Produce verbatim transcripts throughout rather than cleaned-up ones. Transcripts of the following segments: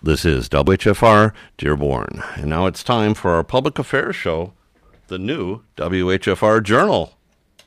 This is W H F R Dearborn, and now it's time for our public affairs show, the new W H F R Journal.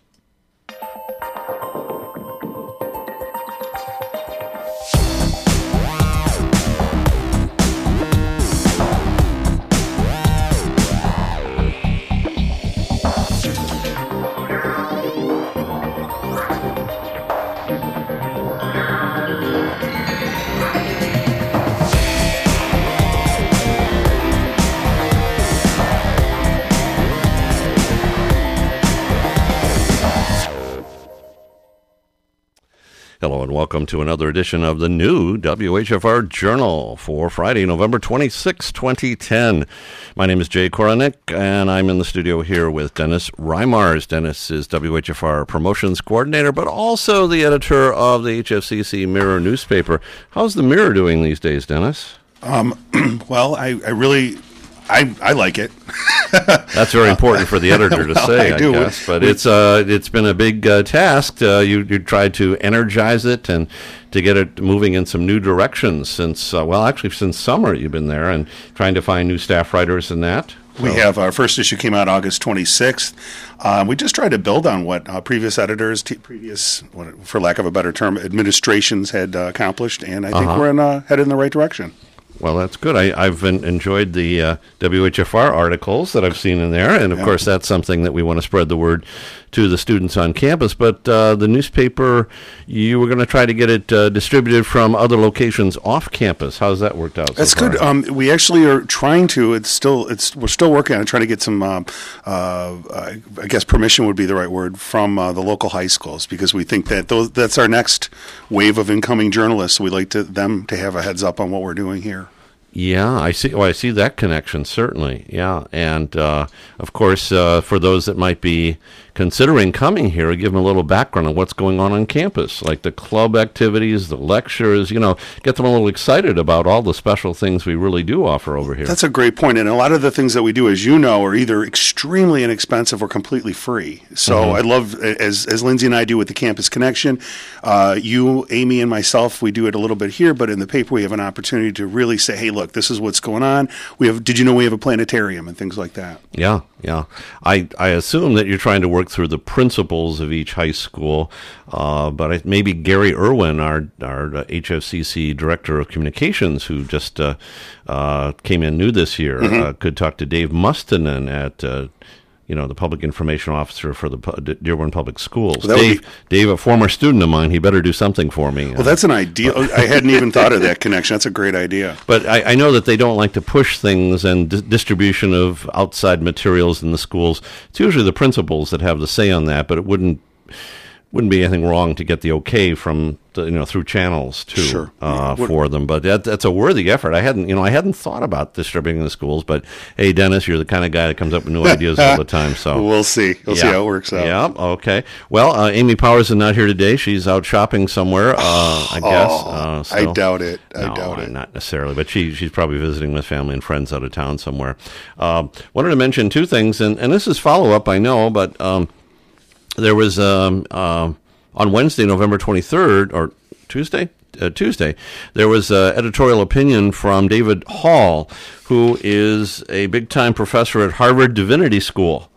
Hello and welcome to another edition of the new W H F R Journal for Friday, November twenty-sixth, twenty ten. My name is Jay Koronick, and I'm in the studio here with Dennis Reimars. Dennis is W H F R Promotions Coordinator, but also the editor of the H F C C Mirror newspaper. How's the Mirror doing these days, Dennis? Um, well, I, I really... I, I like it. That's very important for the editor to well, say, I, I guess. But we, it's uh, it's been a big uh, task. Uh, you you tried to energize it and to get it moving in some new directions since, uh, well, actually since summer you've been there and trying to find new staff writers and that. So. We have our first issue came out August twenty-sixth. Um, we just tried to build on what uh, previous editors, t- previous, what, for lack of a better term, administrations had uh, accomplished, and I think uh-huh. we're in, uh, headed in the right direction. Well, that's good. I, I've been, enjoyed the uh, W H F R articles that I've seen in there, and of yeah. course that's something that we want to spread the word to the students on campus. But uh, the newspaper, you were going to try to get it uh, distributed from other locations off campus. How's that worked out so That's far? good. Um, we actually are trying to. It's still. It's we're still working on it, trying to get some. Um, uh, I guess permission would be the right word from uh, the local high schools, because we think that those, that's our next wave of incoming journalists. We'd like to, them to have a heads up on what we're doing here. Yeah, I see. Well, I see that connection, certainly. Yeah, and uh, of course, uh, for those that might be considering coming here, give them a little background on what's going on on campus, like the club activities, the lectures, you know, get them a little excited about all the special things we really do offer over here. That's a great point. And a lot of the things that we do, as you know, are either extremely inexpensive or completely free. So mm-hmm. I love, as as Lindsay and I do with the Campus Connection, uh, you, Amy, and myself, we do it a little bit here, but in the paper we have an opportunity to really say, hey, look, this is what's going on. We have, did you know we have a planetarium and things like that? Yeah, yeah. I, I assume that you're trying to work through the principals of each high school, uh, but I, maybe Gary Irwin, our our H F C C Director of Communications, who just uh, uh, came in new this year, mm-hmm. uh, could talk to Dave Mustonen at uh, you know, the public information officer for the Dearborn Public Schools. Well, Dave, be, Dave, a former student of mine, he better do something for me. Well, that's an idea. I hadn't even thought of that connection. That's a great idea. But I, I know that they don't like to push things and di- distribution of outside materials in the schools. It's usually the principals that have the say on that, but it wouldn't wouldn't be anything wrong to get the okay from the, you know, through channels too, sure. uh, for them. But that, that's a worthy effort. I hadn't, you know, I hadn't thought about distributing the schools. But hey, Dennis, you're the kind of guy that comes up with new ideas all the time. So we'll see. We'll yeah. see how it works out. Yeah. Okay. Well, uh, Amy Powers is not here today. She's out shopping somewhere. Uh, I guess. Oh, uh, so. I doubt it. I no, doubt it. Not necessarily, but she she's probably visiting with family and friends out of town somewhere. Uh, wanted to mention two things, and and this is follow up, I know, but um, there was um. Uh, on Wednesday, November twenty-third, or Tuesday? Uh, Tuesday, there was an editorial opinion from David Hall, who is a big-time professor at Harvard Divinity School.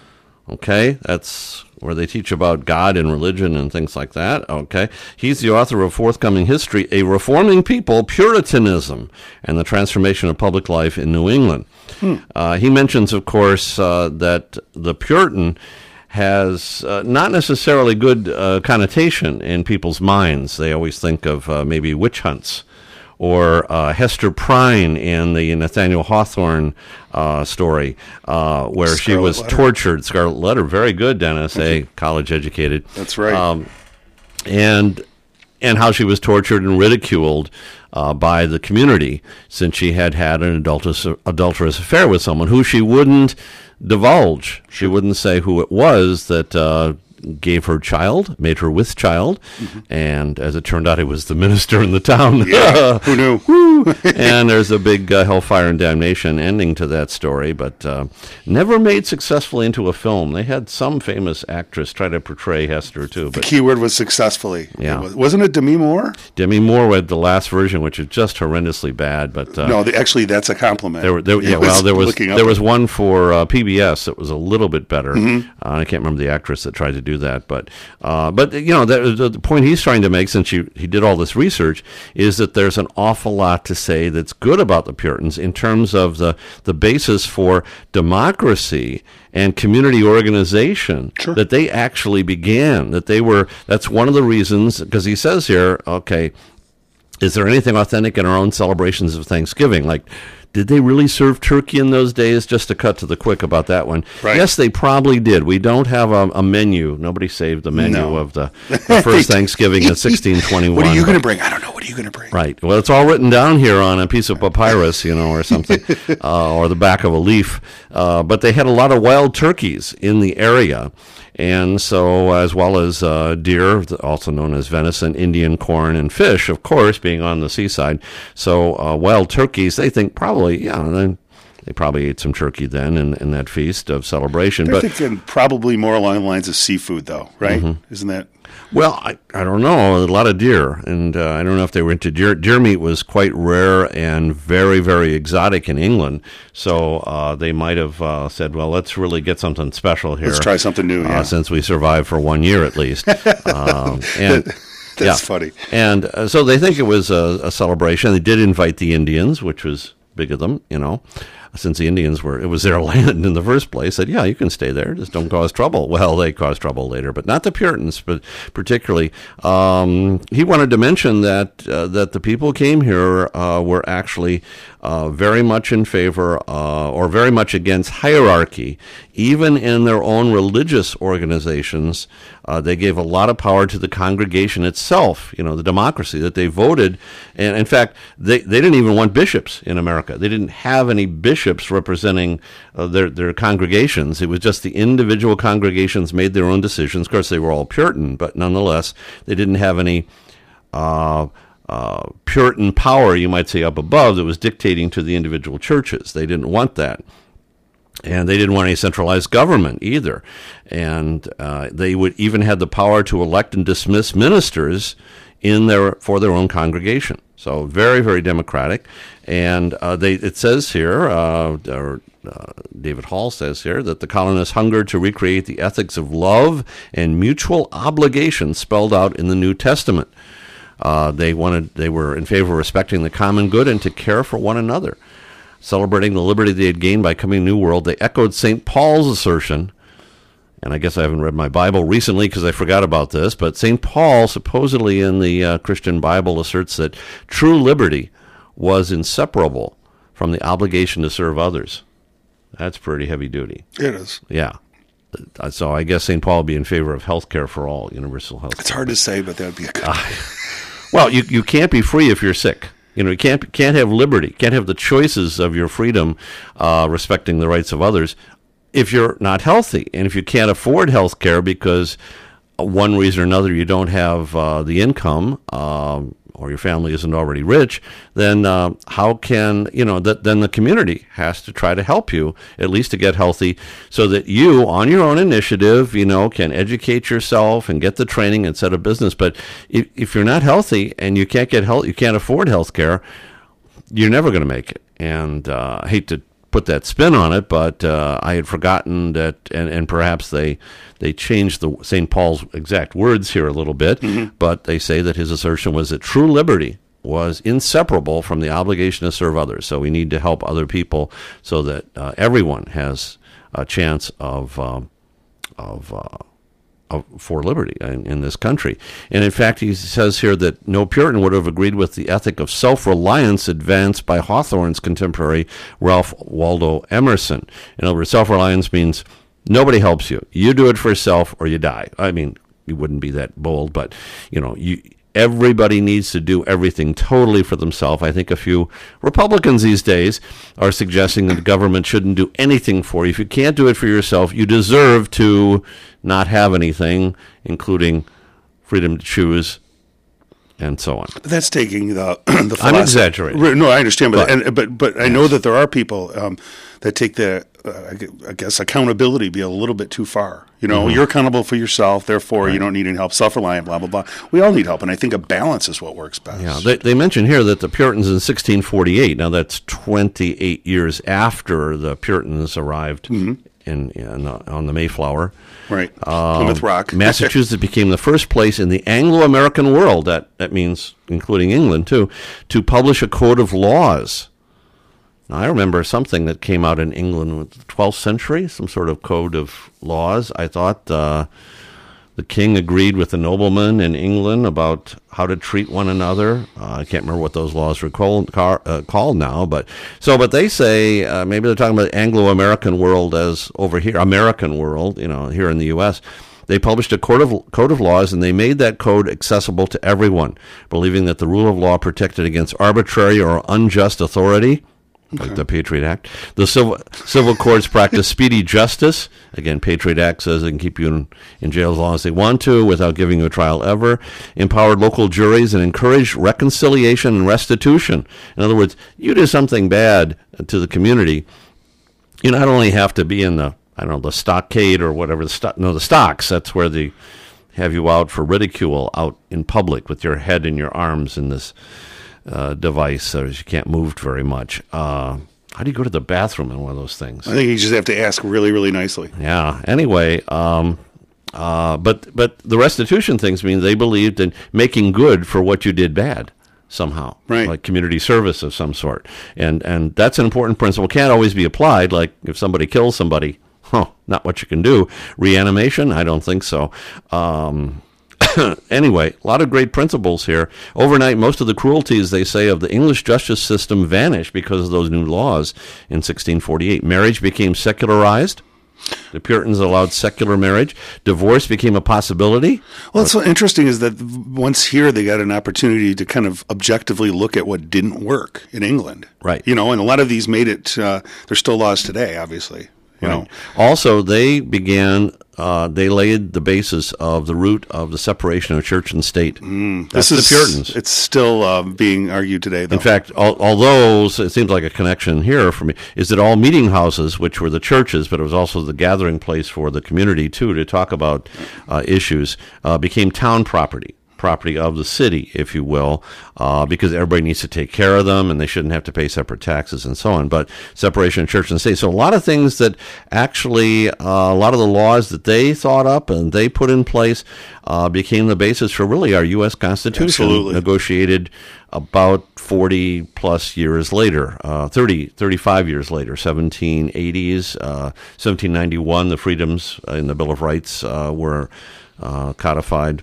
Okay, that's where they teach about God and religion and things like that. Okay, he's the author of forthcoming history, A Reforming People, Puritanism, and the Transformation of Public Life in New England. Hmm. Uh, he mentions, of course, uh, that the Puritan has uh, not necessarily good uh, connotation in people's minds. They always think of uh, maybe witch hunts, or uh, Hester Prynne in the Nathaniel Hawthorne uh, story, uh, where Scarlet she was Letter. tortured. Scarlet Letter, very good, Dennis, a college educated. That's right. Um, and and how she was tortured and ridiculed uh, by the community since she had had an adulterous, adulterous affair with someone who she wouldn't divulge. She wouldn't say who it was that uh, gave her child, made her with child, mm-hmm. and as it turned out, it was the minister in the town. Yeah, who knew? And there's a big uh, hellfire and damnation ending to that story, but uh, never made successfully into a film. They had some famous actress try to portray Hester, too. The but, key word was successfully. Yeah. It was, wasn't it Demi Moore? Demi Moore had the last version, which is just horrendously bad. But uh, no, the, actually, that's a compliment. There were, there, yeah, well, there was there was one for uh, P B S that was a little bit better. Mm-hmm. Uh, I can't remember the actress that tried to do that, but uh, but you know that, the, the point he's trying to make, since you, he did all this research, is that there's an awful lot to say that's good about the Puritans in terms of the the basis for democracy and community organization. Sure. That they actually began. That they were. That's one of the reasons, because he says here, okay, is there anything authentic in our own celebrations of Thanksgiving? Like, did they really serve turkey in those days? Just to cut to the quick about that one. Right. Yes, they probably did. We don't have a, a menu. Nobody saved the menu no. of the, the first Thanksgiving in sixteen twenty-one. What are you going to bring? I don't know. What are you going to bring? Right. Well, it's all written down here on a piece of papyrus, you know, or something, uh, or the back of a leaf. Uh, but they had a lot of wild turkeys in the area. And so, as well as uh, deer, also known as venison, Indian corn, and fish, of course, being on the seaside. So, uh, wild turkeys, they think probably, yeah, they, they probably ate some turkey then in, in that feast of celebration. They're but thinking probably more along the lines of seafood, though, right? Mm-hmm. Isn't that? Well, I, I don't know. A lot of deer, and uh, I don't know if they were into deer. Deer meat was quite rare and very, very exotic in England. So uh, they might have uh, said, well, let's really get something special here. Let's try something new, yeah. Uh, since we survived for one year at least. um, and That's yeah. funny. And uh, so they think it was a, a celebration. They did invite the Indians, which was big of them, you know. Since the Indians were, it was their land in the first place, said, yeah, you can stay there, just don't cause trouble. Well, they caused trouble later, but not the Puritans, but particularly. Um, he wanted to mention that uh, that the people who came here uh, were actually uh, very much in favor uh, or very much against hierarchy. Even in their own religious organizations, uh, they gave a lot of power to the congregation itself, you know, the democracy that they voted. And in fact, they, they didn't even want bishops in America. They didn't have any bishops representing uh, their, their congregations. It was just the individual congregations made their own decisions. Of course, they were all Puritan, but nonetheless, they didn't have any uh, uh, Puritan power, you might say, up above that was dictating to the individual churches. They didn't want that. And they didn't want any centralized government either. And uh, they would even have the power to elect and dismiss ministers in their for their own congregation. So very, very democratic. And uh, they it says here, uh, or uh, David Hall says here, that the colonists hungered to recreate the ethics of love and mutual obligation spelled out in the New Testament. Uh, they wanted they were in favor of respecting the common good and to care for one another. Celebrating the liberty they had gained by coming to the New World, they echoed Saint Paul's assertion, and I guess I haven't read my Bible recently because I forgot about this, but Saint Paul supposedly in the uh, Christian Bible asserts that true liberty was inseparable from the obligation to serve others. That's pretty heavy duty. It is. Yeah. So I guess Saint Paul would be in favor of health care for all, universal health care. It's hard to say, but that would be a good uh, Well, you, you can't be free if you're sick. You know, you can't can't have liberty, can't have the choices of your freedom, uh, respecting the rights of others, if you're not healthy, and if you can't afford health care because one reason or another you don't have uh, the income, um, or your family isn't already rich, then uh, how can, you know, that then the community has to try to help you, at least to get healthy, so that you, on your own initiative, you know, can educate yourself and get the training and set a business. But if, if you're not healthy and you can't get health, you can't afford health care, you're never going to make it. And uh, I hate to put that spin on it, but uh, I had forgotten that, and, and perhaps they they changed the Saint Paul's exact words here a little bit, mm-hmm. but they say that his assertion was that true liberty was inseparable from the obligation to serve others. So we need to help other people so that uh, everyone has a chance of um, of, uh, of for liberty in, in this country. And in fact, he says here that no Puritan would have agreed with the ethic of self-reliance advanced by Hawthorne's contemporary Ralph Waldo Emerson. In other words, self-reliance means nobody helps you. You do it for yourself or you die. I mean, you wouldn't be that bold, but, you know, you everybody needs to do everything totally for themselves. I think a few Republicans these days are suggesting that the government shouldn't do anything for you. If you can't do it for yourself, you deserve to not have anything, including freedom to choose and so on. That's taking the the I'm exaggerating. No, I understand, but But- and, but, but I Yes. know that there are people um, that take the uh, I gu- I guess accountability be a little bit too far. You know, you're accountable for yourself, therefore you don't need any help. Self-reliant, blah blah blah. We all need help, and I think a balance is what works best. Yeah, they, they mention here that the Puritans in sixteen forty-eight, now that's twenty-eight years after the Puritans arrived in, in the, on the Mayflower. Right, Plymouth Rock. Massachusetts became the first place in the Anglo-American world, that, that means including England too, to publish a code of laws. Now, I remember something that came out in England in the twelfth century, some sort of code of laws. I thought uh, the king agreed with the noblemen in England about how to treat one another. Uh, I can't remember what those laws were called, car, uh, called now, but so. But they say uh, maybe they're talking about the Anglo-American world as over here, American world, you know, here in the U S They published a code of code of laws, and they made that code accessible to everyone, believing that the rule of law protected against arbitrary or unjust authority. Like the Patriot Act. The civil civil courts practice speedy justice. Again, Patriot Act says they can keep you in, in jail as long as they want to without giving you a trial ever. Empowered local juries and encouraged reconciliation and restitution. In other words, you do something bad to the community, you not only have to be in the, I don't know, the stockade or whatever, the sto- no, the stocks, that's where they have you out for ridicule out in public with your head in your arms in this Uh, device, so you can't move very much. Uh, how do you go to the bathroom in one of those things? I think you just have to ask really, really nicely. Yeah. Anyway, um, uh, but but the restitution things mean they believed in making good for what you did bad somehow, Right. Like community service of some sort, and and that's an important principle. Can't always be applied. Like if somebody kills somebody, huh, not what you can do. Reanimation? I don't think so. Um, Anyway, a lot of great principles here. Overnight, most of the cruelties, they say, of the English justice system vanished because of those new laws in sixteen forty-eight. Marriage became secularized. The Puritans allowed secular marriage. Divorce became a possibility. Well, what's so interesting is that once here they got an opportunity to kind of objectively look at what didn't work in England. Right. You know, and a lot of these made it, uh, there's still laws today, obviously. You know. Also, they began, uh, they laid the basis of the root of the separation of church and state. Mm, That's this is, the Puritans. It's still uh, being argued today, though. In fact, al- although it seems like a connection here for me, is that all meeting houses, which were the churches, but it was also the gathering place for the community, too, to talk about uh, issues, uh, became town property. Property of the city, if you will, uh, because everybody needs to take care of them and they shouldn't have to pay separate taxes and so on. But separation of church and state. So a lot of things that actually, uh, a lot of the laws that they thought up and they put in place uh, became the basis for really our U S Constitution. Absolutely. Negotiated about forty plus years later, uh, thirty, thirty-five years later, seventeen eighties, uh, seventeen ninety-one, the freedoms in the Bill of Rights uh, were uh, codified.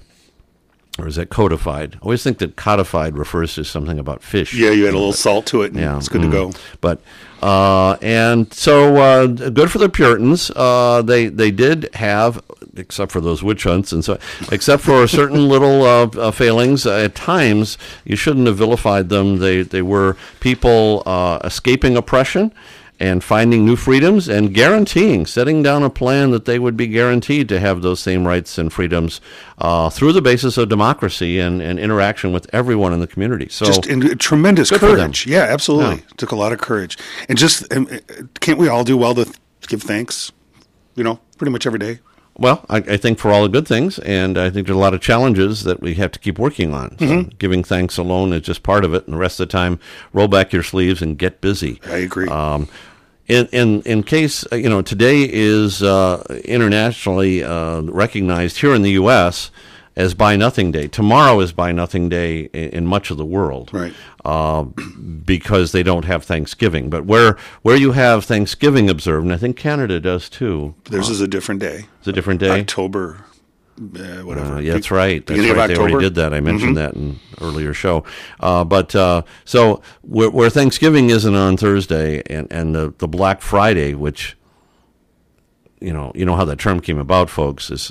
Or is that codified? I always think that codified refers to something about fish. Yeah, you add a little salt to it, and Yeah, it's good mm. to go. But uh, and so uh, good for the Puritans. Uh, they they did have, except for those witch hunts and so, except for certain little uh, uh, failings. Uh, at times, you shouldn't have vilified them. They they were people uh, escaping oppression and finding new freedoms and guaranteeing, setting down a plan that they would be guaranteed to have those same rights and freedoms uh, through the basis of democracy and, and interaction with everyone in the community. So Just in, tremendous good for them. courage. Yeah, absolutely. Yeah. Took a lot of courage. And just, um, can't we all do well to th- give thanks, you know, pretty much every day? Well, I, I think for all the good things, and I think there's a lot of challenges that we have to keep working on. So Mm-hmm. giving thanks alone is just part of it, and the rest of the time, roll back your sleeves and get busy. I agree. Um, in, in in case, uh, you know, today is uh, internationally uh, recognized here in the U S as Buy Nothing Day. Tomorrow is Buy Nothing Day in, in much of the world. Right. Uh, because they don't have Thanksgiving. But where where you have Thanksgiving observed, and I think Canada does too. Theirs is a different day. It's a different day. October, uh, whatever. Uh, yeah, that's right. That's Beginning right. of They October. already did that. I mentioned that in earlier show. Uh, but uh, so where, where Thanksgiving isn't on Thursday, and, and the, the Black Friday, which you know you know how that term came about, folks, is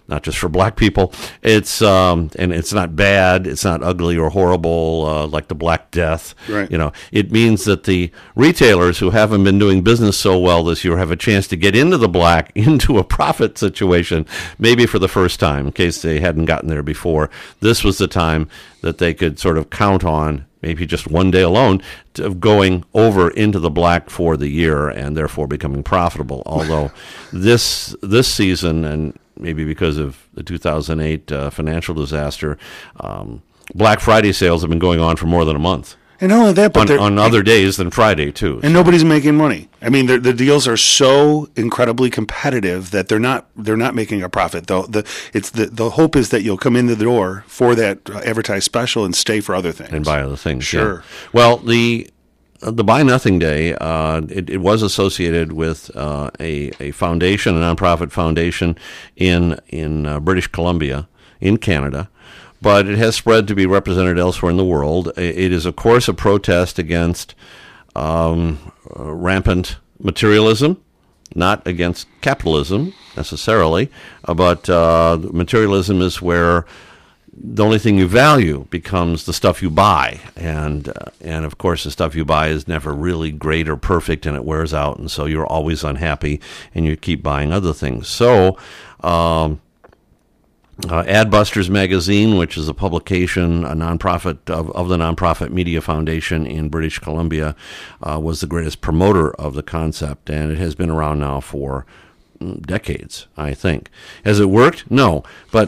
not just for black people. It's um, and it's not bad. It's not ugly or horrible uh, like the Black Death. Right. You know, it means that the retailers who haven't been doing business so well this year have a chance to get into the black, into a profit situation, maybe for the first time, in case they hadn't gotten there before. This was the time that they could sort of count on, maybe just one day alone, of going over into the black for the year and therefore becoming profitable. Although this this season, and maybe because of the two thousand eight uh, financial disaster, um, Black Friday sales have been going on for more than a month. And not only that, but on, on other days than Friday, too. And nobody's making money. I mean, the deals are so incredibly competitive that they're not they're not making a profit. Though the it's the the hope is that you'll come in the door for that uh, advertised special and stay for other things and buy other things. Sure. Yeah. Well, the the Buy Nothing Day uh, it, it was associated with uh, a a foundation, a nonprofit foundation in in uh, British Columbia, in Canada. But it has spread to be represented elsewhere in the world. It is, of course, a protest against um, uh, rampant materialism, not against capitalism necessarily, uh, but uh, materialism is where the only thing you value becomes the stuff you buy. And, uh, and of course, the stuff you buy is never really great or perfect, and it wears out, and so you're always unhappy, and you keep buying other things. So... Um, Uh, Adbusters Magazine, which is a publication, a nonprofit of, of the Nonprofit Media Foundation in British Columbia, uh, was the greatest promoter of the concept, and it has been around now for decades, I think. Has it worked? No, but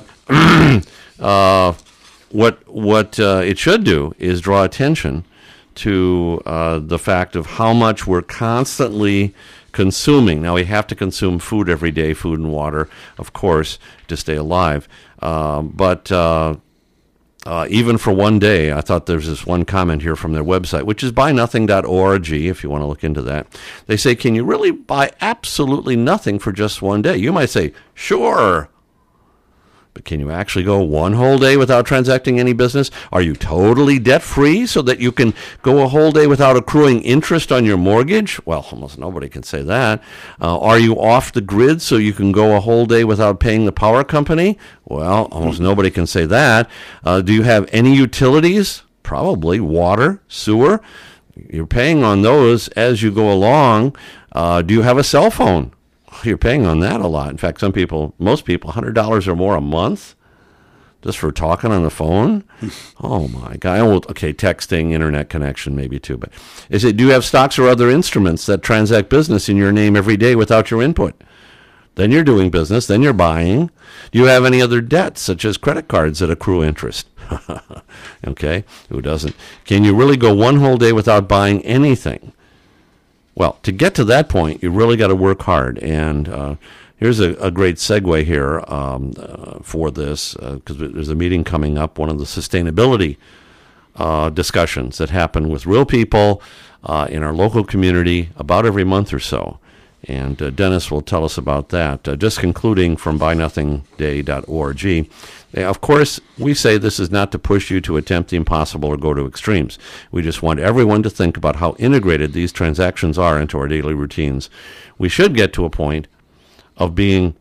uh, what what uh, it should do is draw attention to uh, the fact of how much we're constantly consuming. Now, we have to consume food every day, food and water, of course, to stay alive. Uh, but uh, uh, even for one day, I thought there's this one comment here from their website, which is buy nothing dot org, if you want to look into that. They say, can you really buy absolutely nothing for just one day? You might say, sure. But can you actually go one whole day without transacting any business? Are you totally debt-free so that you can go a whole day without accruing interest on your mortgage? Well, almost nobody can say that. Uh, are you off the grid so you can go a whole day without paying the power company? Well, almost nobody can say that. Uh, do you have any utilities? Probably. Water, sewer. You're paying on those as you go along. Uh, do you have a cell phone? You're paying on that a lot. In fact, some people, most people, one hundred dollars or more a month just for talking on the phone. Oh, my God. Okay, texting, internet connection maybe too. But is it, do you have stocks or other instruments that transact business in your name every day without your input? Then you're doing business. Then you're buying. Do you have any other debts, such as credit cards that accrue interest? Okay, who doesn't? Can you really go one whole day without buying anything? Well, to get to that point, you really got to work hard. And uh, here's a, a great segue here um, uh, for this, because uh, there's a meeting coming up, one of the sustainability uh, discussions that happen with real people uh, in our local community about every month or so. And uh, Dennis will tell us about that. Uh, just concluding from buy nothing day dot org. Of course, we say this is not to push you to attempt the impossible or go to extremes. We just want everyone to think about how integrated these transactions are into our daily routines. We should get to a point of being,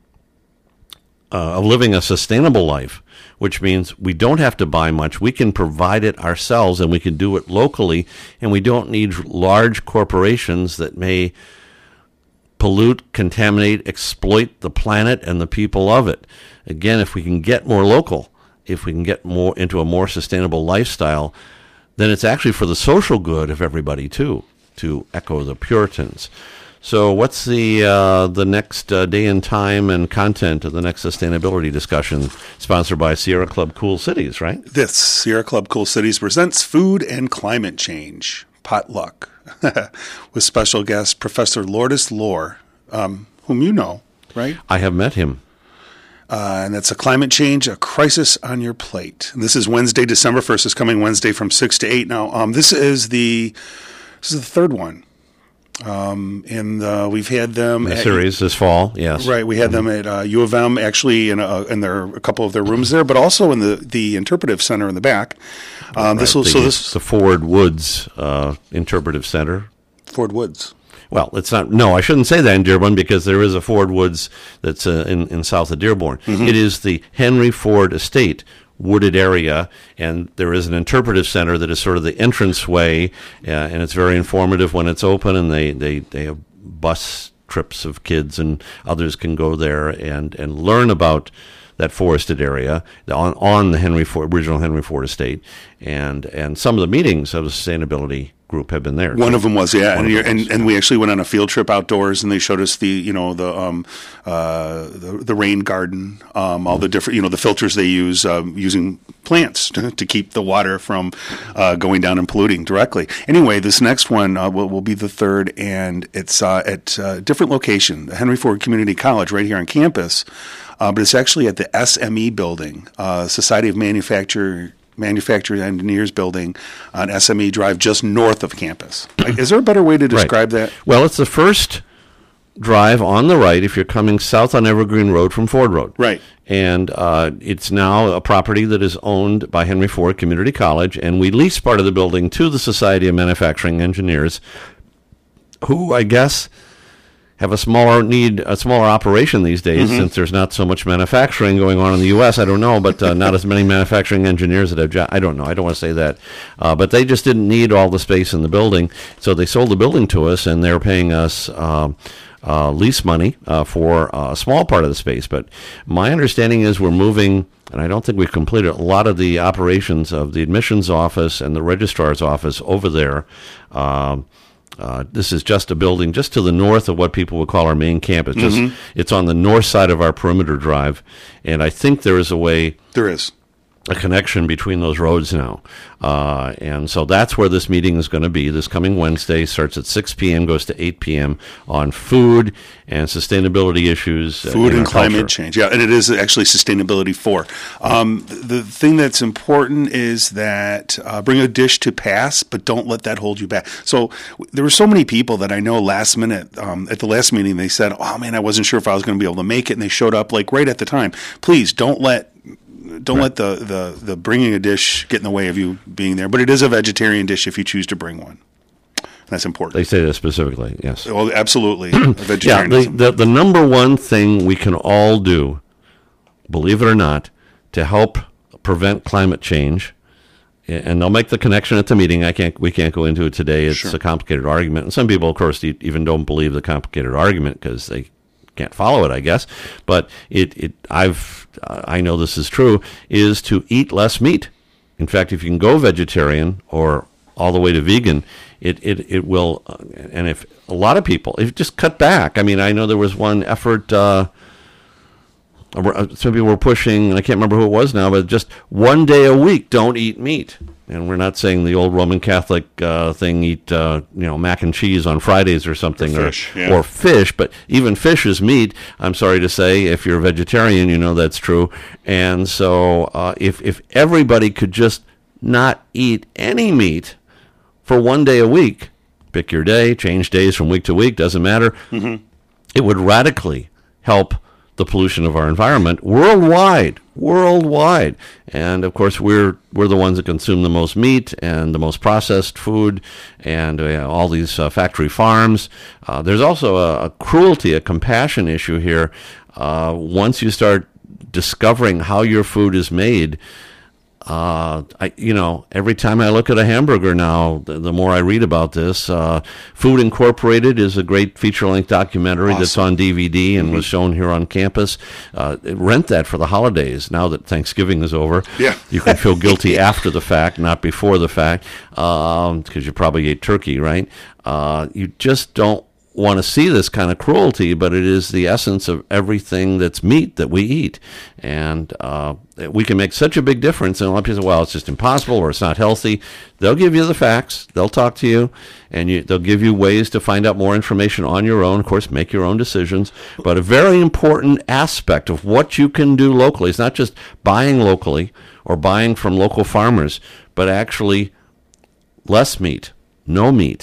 uh, of living a sustainable life, which means we don't have to buy much. We can provide it ourselves, and we can do it locally, and we don't need large corporations that may pollute, contaminate, exploit the planet and the people of it. Again, if we can get more local, if we can get more into a more sustainable lifestyle, then it's actually for the social good of everybody too, to echo the Puritans. So what's the uh, the next uh, day and time and content of the next sustainability discussion, sponsored by Sierra Club Cool Cities, right? This Sierra Club Cool Cities presents Food and Climate Change, Potluck, with special guest Professor Lourdes Lohr, um, whom you know, right? I have met him. Uh, and that's a climate change, a crisis on your plate. And this is Wednesday, December first. It's coming Wednesday from six to eight. Now, um, this is the this is the third one. Um, and uh, we've had them the at, series this fall, yes. Right, we had mm-hmm. them at uh, U of M, actually in a, in their a couple of their rooms there, but also in the, the interpretive center in the back. Um, right, this will the, so this the Ford Woods uh, Interpretive Center. Ford Woods. Well, it's not. No, I shouldn't say that in Dearborn because there is a Ford Woods that's uh, in, in south of Dearborn. Mm-hmm. It is the Henry Ford Estate wooded area, and there is an interpretive center that is sort of the entranceway, uh, and it's very informative when it's open, and they, they, they have bus trips of kids, and others can go there and, and learn about that forested area on, on the Henry Ford, original Henry Ford Estate, and and some of the meetings of the sustainability group have been there. One of them was, yeah, and, was. and and we actually went on a field trip outdoors, and they showed us the you know the um uh the, the rain garden, um all the different you know the filters they use um, using plants to, to keep the water from uh, going down and polluting directly. Anyway, this next one uh, will, will be the third, and it's uh, at a different location, the Henry Ford Community College, right here on campus. Uh, but it's actually at the S M E building, uh, Society of Manufacturer Manufacturing Engineers building on S M E Drive, just north of campus. Like, is there a better way to describe right. that? Well, it's the first drive on the right if you're coming south on Evergreen Road from Ford Road. Right. And uh, it's now a property that is owned by Henry Ford Community College, and we lease part of the building to the Society of Manufacturing Engineers, who I guess have a smaller need, a smaller operation these days, mm-hmm. since there's not so much manufacturing going on in the U S I don't know, but uh, not as many manufacturing engineers that have jobs. I don't know. I don't want to say that. Uh, but they just didn't need all the space in the building, so they sold the building to us, and they're paying us um, uh, lease money uh, for a small part of the space. But my understanding is we're moving, and I don't think we've completed a lot of the operations of the admissions office and the registrar's office over there. Um, Uh, this is just a building just to the north of what people would call our main campus. Just, mm-hmm. It's on the north side of our perimeter drive, and I think there is a way. There is. A connection between those roads now. Uh, and so that's where this meeting is going to be this coming Wednesday. Starts at six p.m., goes to eight p.m. on food and sustainability issues. Food and climate change. Yeah, and it is actually sustainability for. Um, the thing that's important is that uh, bring a dish to pass, but don't let that hold you back. So there were so many people that I know last minute, um, at the last meeting, they said, oh man, I wasn't sure if I was going to be able to make it, and they showed up like right at the time. Please don't let Don't right. let the, the, the bringing a dish get in the way of you being there. But it is a vegetarian dish if you choose to bring one. That's important. They say that specifically, yes. Well, absolutely. Vegetarianism. Yeah, the, the, the number one thing we can all do, believe it or not, to help prevent climate change, and they'll make the connection at the meeting. I can't. We can't go into it today. It's sure. a complicated argument. And some people, of course, even don't believe the complicated argument because they can't follow it, I guess. But it, it I've, uh, I know this is true, is to eat less meat. In fact, if you can go vegetarian or all the way to vegan, it, it, it will, uh, and if a lot of people, if you just cut back. I mean, I know there was one effort, uh, some people were pushing, and I can't remember who it was now, but just one day a week, don't eat meat. And we're not saying the old Roman Catholic uh, thing, eat uh, you know mac and cheese on Fridays or something, or fish, or, yeah. or fish. But even fish is meat. I'm sorry to say, if you're a vegetarian, you know that's true. And so, uh, if if everybody could just not eat any meat for one day a week, pick your day, change days from week to week, doesn't matter. Mm-hmm. It would radically help the pollution of our environment worldwide, worldwide. And of course, we're we're the ones that consume the most meat and the most processed food, and uh, all these uh, factory farms. Uh, there's also a, a cruelty, a compassion issue here. Uh, once you start discovering how your food is made, Uh, I, you know, every time I look at a hamburger now, the, the more I read about this. Uh, Food Incorporated is a great feature-length documentary awesome. That's on D V D and mm-hmm. was shown here on campus. Uh, rent that for the holidays. Now that Thanksgiving is over, yeah. you can feel guilty after the fact, not before the fact, because um, you probably ate turkey, right? Uh, you just don't want to see this kind of cruelty, but it is the essence of everything that's meat that we eat. And uh, we can make such a big difference. And a lot of people say, well, it's just impossible or it's not healthy. They'll give you the facts. They'll talk to you, and you, they'll give you ways to find out more information on your own. Of course, make your own decisions. But a very important aspect of what you can do locally is not just buying locally or buying from local farmers, but actually less meat, no meat.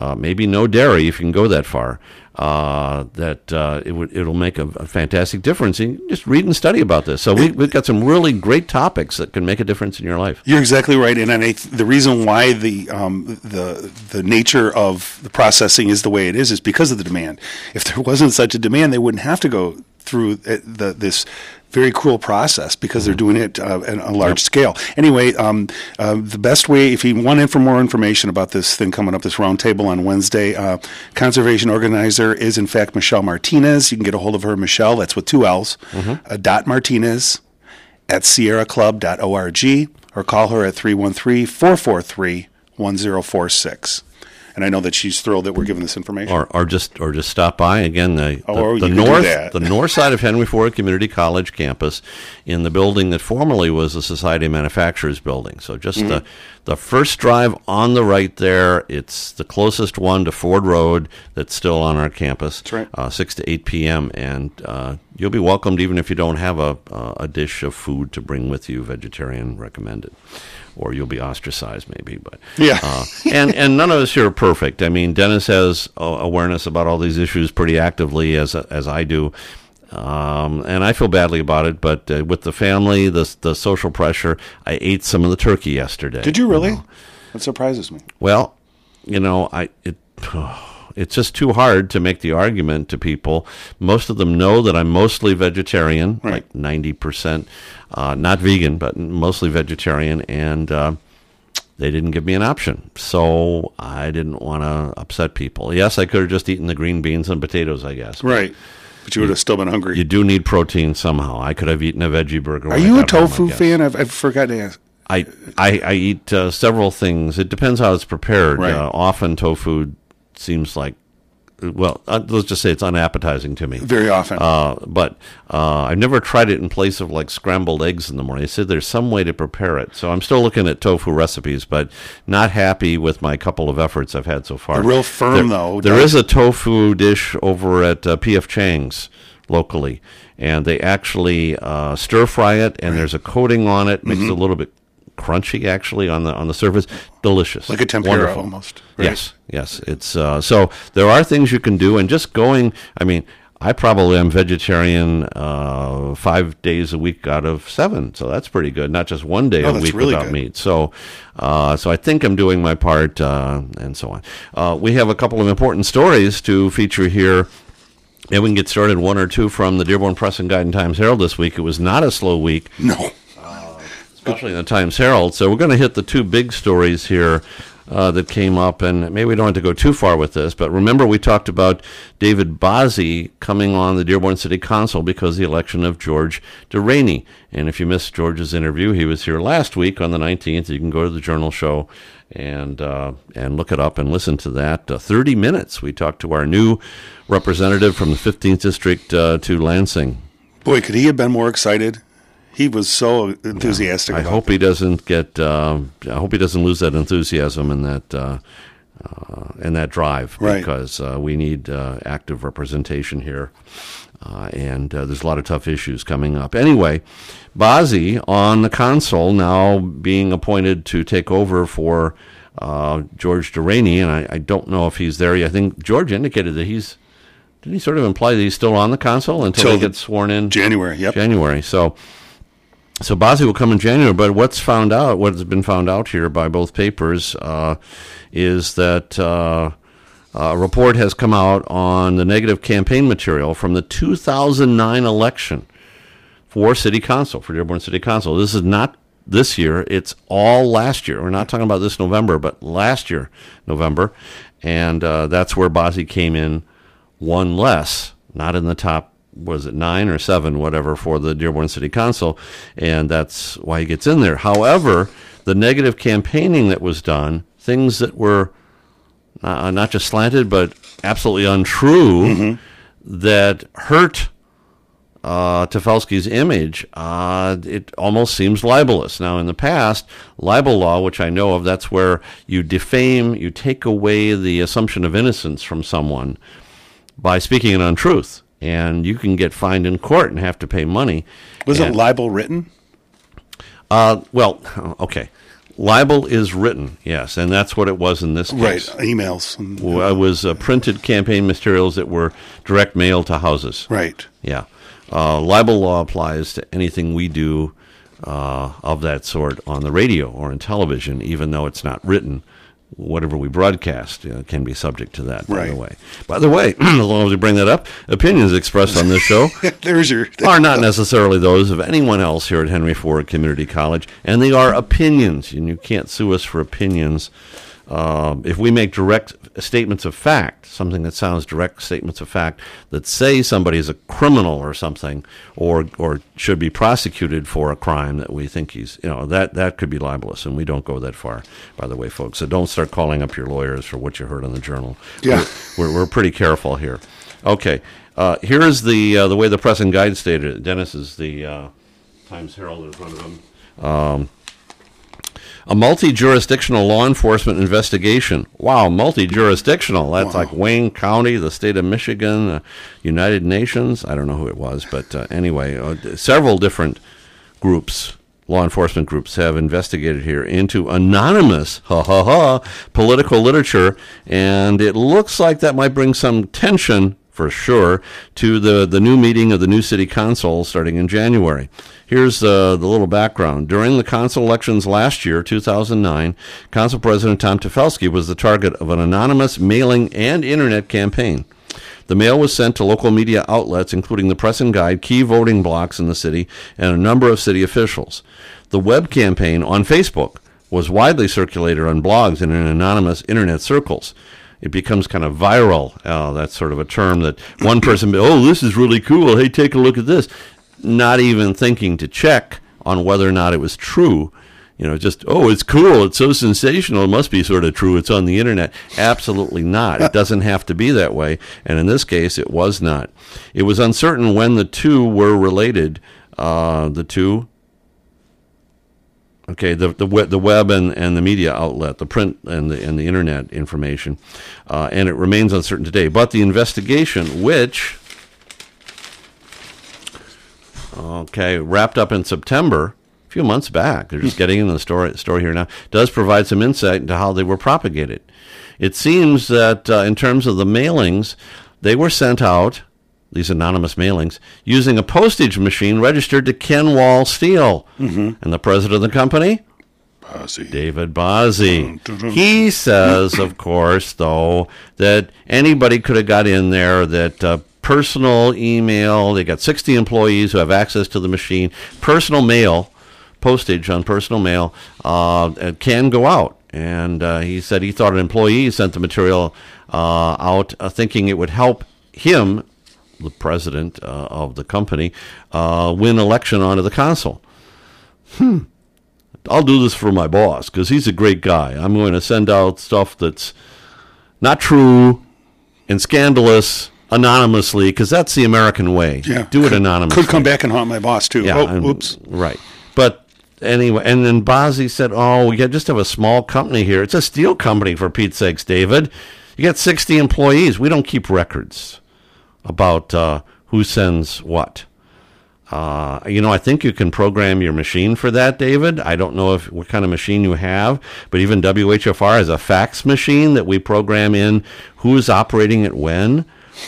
uh, maybe no dairy if you can go that far. Uh, that uh, it would it'll make a, a fantastic difference. And just read and study about this. So we, we've got some really great topics that can make a difference in your life. You're exactly right, and I, the reason why the um, the the nature of the processing is the way it is is because of the demand. If there wasn't such a demand, they wouldn't have to go through the, this very cruel process because they're doing it uh, at a large yep. scale. Anyway, um, uh, the best way, if you want in for more information about this thing coming up, this roundtable on Wednesday, uh, conservation organizer is in fact Michelle Martinez. You can get a hold of her, Michelle, that's with two L's, mm-hmm. uh, dot Martinez at sierra club dot org, or call her at three one three, four four three, one zero four six. And I know that she's thrilled that we're giving this information. Or, or just, or just stop by again. The, oh, the, the north, the north side of Henry Ford Community College campus, in the building that formerly was the Society of Manufacturers building. So just mm-hmm. the the first drive on the right there. It's the closest one to Ford Road that's still on our campus. That's right. Uh, six to eight p.m. and uh, you'll be welcomed even if you don't have a uh, a dish of food to bring with you. Vegetarian recommended. Or you'll be ostracized, maybe. But yeah, uh, and and none of us here are perfect. I mean, Dennis has uh, awareness about all these issues pretty actively, as as I do, um, and I feel badly about it. But uh, with the family, the the social pressure, I ate some of the turkey yesterday. Did you really? You know? That surprises me. Well, you know, I it. Oh, it's just too hard to make the argument to people. Most of them know that I'm mostly vegetarian, right. like ninety percent. Uh, not vegan, but mostly vegetarian, and uh, they didn't give me an option. So I didn't want to upset people. Yes, I could have just eaten the green beans and potatoes, I guess. Right. But you would have still been hungry. You do need protein somehow. I could have eaten a veggie burger. Are you a tofu home, fan? I've, I've forgotten to ask. I, I, I eat uh, several things. It depends how it's prepared. Right. Uh, often tofu seems like, well, uh, let's just say it's unappetizing to me. Very often. Uh, but uh, I've never tried it in place of like scrambled eggs in the morning. I said there's some way to prepare it. So I'm still looking at tofu recipes, but not happy with my couple of efforts I've had so far. They're real firm, there, though. There is a tofu dish over at uh, P F Chang's locally, and they actually uh, stir fry it, and right. there's a coating on it. Makes mm-hmm. it a little bit crunchy actually on the on the surface. Delicious, like a tempura Wonderful. almost. Right? Yes, yes. It's uh, so there are things you can do, and just going. I mean, I probably am vegetarian uh, five days a week out of seven, so that's pretty good. Not just one day oh, a week really without good. meat. So, uh, so I think I'm doing my part, uh, and so on. Uh, we have a couple of important stories to feature here. And we can get started one or two from the Dearborn Press and Guide and Times Herald this week. It was not a slow week. No. Especially in the Times Herald. So we're going to hit the two big stories here uh, that came up, and maybe we don't have to go too far with this, but remember we talked about David Bozzi coming on the Dearborn City Council because of the election of George Deraney. And if you missed George's interview, he was here last week on the nineteenth. You can go to the Journal Show and uh, and look it up and listen to that. Uh, thirty minutes. We talked to our new representative from the fifteenth District uh, to Lansing. Boy, could he have been more excited? He was so enthusiastic. Yeah, I about hope that. he doesn't get. Uh, I hope he doesn't lose that enthusiasm and that uh, uh, and that drive, right. because uh, we need uh, active representation here, uh, and uh, there's a lot of tough issues coming up. Anyway, Bozzi on the council now being appointed to take over for uh, George Deraney, and I, I don't know if he's there yet. I think George indicated that he's. Didn't he sort of imply that he's still on the council until, until he gets sworn in? January. Yep. January. So. So Bozzi will come in January, but what's found out, what has been found out here by both papers, uh, is that uh, a report has come out on the negative campaign material from the two thousand nine election for City Council, for Dearborn City Council. This is not this year, it's all last year. We're not talking about this November, but last year, November, and uh, that's where Bozzi came in one less, not in the top. Was it nine or seven, whatever, for the Dearborn City Council, and that's why he gets in there. However, the negative campaigning that was done, things that were uh, not just slanted, but absolutely untrue, mm-hmm. that hurt uh, Tefelsky's image, uh, it almost seems libelous. Now, in the past, libel law, which I know of, that's where you defame, you take away the assumption of innocence from someone by speaking an untruth. And you can get fined in court and have to pay money. Was and, it libel written? Uh, well, okay. Libel is written, yes, and that's what it was in this case. Right, emails. And, well, it was uh, printed campaign materials that were direct mail to houses. Right. Yeah. Uh, libel law applies to anything we do uh, of that sort on the radio or in television, even though it's not written. Whatever we broadcast uh, can be subject to that, by right. the way. By the way, as long as we bring that up, opinions expressed on this show There's your, are not necessarily those of anyone else here at Henry Ford Community College, and they are opinions, and you can't sue us for opinions. Uh, if we make direct statements of fact, something that sounds direct statements of fact, that say somebody is a criminal or something, or or should be prosecuted for a crime that we think he's, you know, that, that could be libelous, and we don't go that far, by the way, folks. So don't start calling up your lawyers for what you heard on the Journal. Yeah. We're, we're, we're pretty careful here. Okay, uh, here's the uh, the way the Press and Guide stated it. Dennis is the uh, Times Herald in front of him. Um, A multi-jurisdictional law enforcement investigation. Wow, multi-jurisdictional. That's Wow. like Wayne County, the state of Michigan, uh, United Nations. I don't know who it was, but uh, anyway, uh, several different groups, law enforcement groups, have investigated here into anonymous, ha ha ha, political literature, and it looks like that might bring some tension, for sure, to the, the new meeting of the new city council starting in January. Here's uh, the little background. During the council elections last year, two thousand nine, Council President Tom Tefelsky was the target of an anonymous mailing and internet campaign. The mail was sent to local media outlets, including the Press and Guide, key voting blocks in the city, and a number of city officials. The web campaign on Facebook was widely circulated on blogs and in anonymous internet circles. It becomes kind of viral. Uh, that's sort of a term that one person, oh, this is really cool. Hey, take a look at this. Not even thinking to check on whether or not it was true. You know, just, oh, it's cool. It's so sensational. It must be sort of true. It's on the internet. Absolutely not. It doesn't have to be that way. And in this case, it was not. It was uncertain when the two were related. Uh, the two Okay, the the web, the web and, and the media outlet, the print and the and the internet information, uh, and it remains uncertain today. But the investigation, which okay wrapped up in September, a few months back, they're just getting into the story story here now, does provide some insight into how they were propagated. It seems that uh, in terms of the mailings, they were sent out, these anonymous mailings, using a postage machine registered to Ken Wall Steel. Mm-hmm. And the president of the company? Bozzi. David Bozzi. He says, of course, though, that anybody could have got in there, that uh, personal email, they got sixty employees who have access to the machine, personal mail, postage on personal mail, uh, can go out. And uh, he said he thought an employee sent the material uh, out uh, thinking it would help him, the president uh, of the company, uh, win election onto the council. Hmm. I'll do this for my boss because he's a great guy. I'm going to send out stuff that's not true and scandalous anonymously because that's the American way. Yeah. Do it anonymously. Could come back and haunt my boss, too. Yeah, oh, and, oops. Right. But anyway, and then Bozzi said, oh, we just have a small company here. It's a steel company, for Pete's sakes, David. You got sixty employees. We don't keep records about uh, who sends what. Uh, you know, I think you can program your machine for that, David. I don't know if what kind of machine you have, but even W H F R has a fax machine that we program in who's operating it when.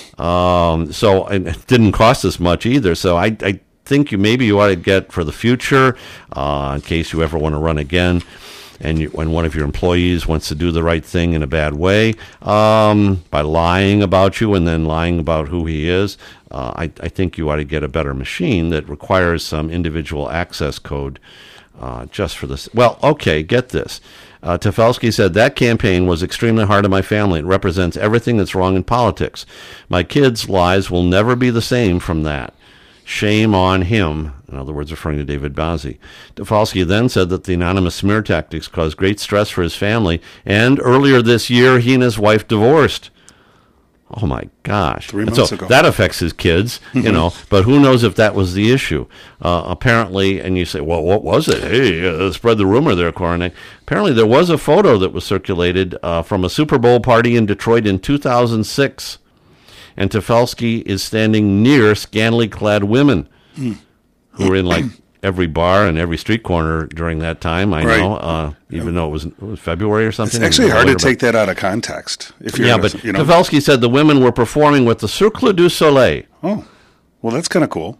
Um, so it didn't cost us much either. So I, I think you maybe you ought to get for the future, uh, in case you ever want to run again, and you, when one of your employees wants to do the right thing in a bad way, um, by lying about you and then lying about who he is, uh, I, I think you ought to get a better machine that requires some individual access code uh, just for this. Well, okay, get this. Uh, Tefelsky said, that campaign was extremely hard on my family. It represents everything that's wrong in politics. My kids' lives will never be the same from that. Shame on him, in other words, referring to David Bozzi. Tefelsky then said that the anonymous smear tactics caused great stress for his family, and earlier this year, he and his wife divorced. Oh, my gosh. Three and months so ago. That affects his kids, you know, but who knows if that was the issue. Uh, apparently, and you say, well, what was it? Hey, uh, spread the rumor there, Coronet. Apparently, there was a photo that was circulated uh, from a Super Bowl party in Detroit in two thousand six. And Tefelsky is standing near scantily clad women mm. who are in, like, every bar and every street corner during that time. I Right. know, uh, even though it was, it was February or something. It's actually It was hard to later, take that out of context. If you're, Yeah, gonna, but you know, Tefelsky said the women were performing with the Cercle du Soleil. oh, well, that's kind of cool.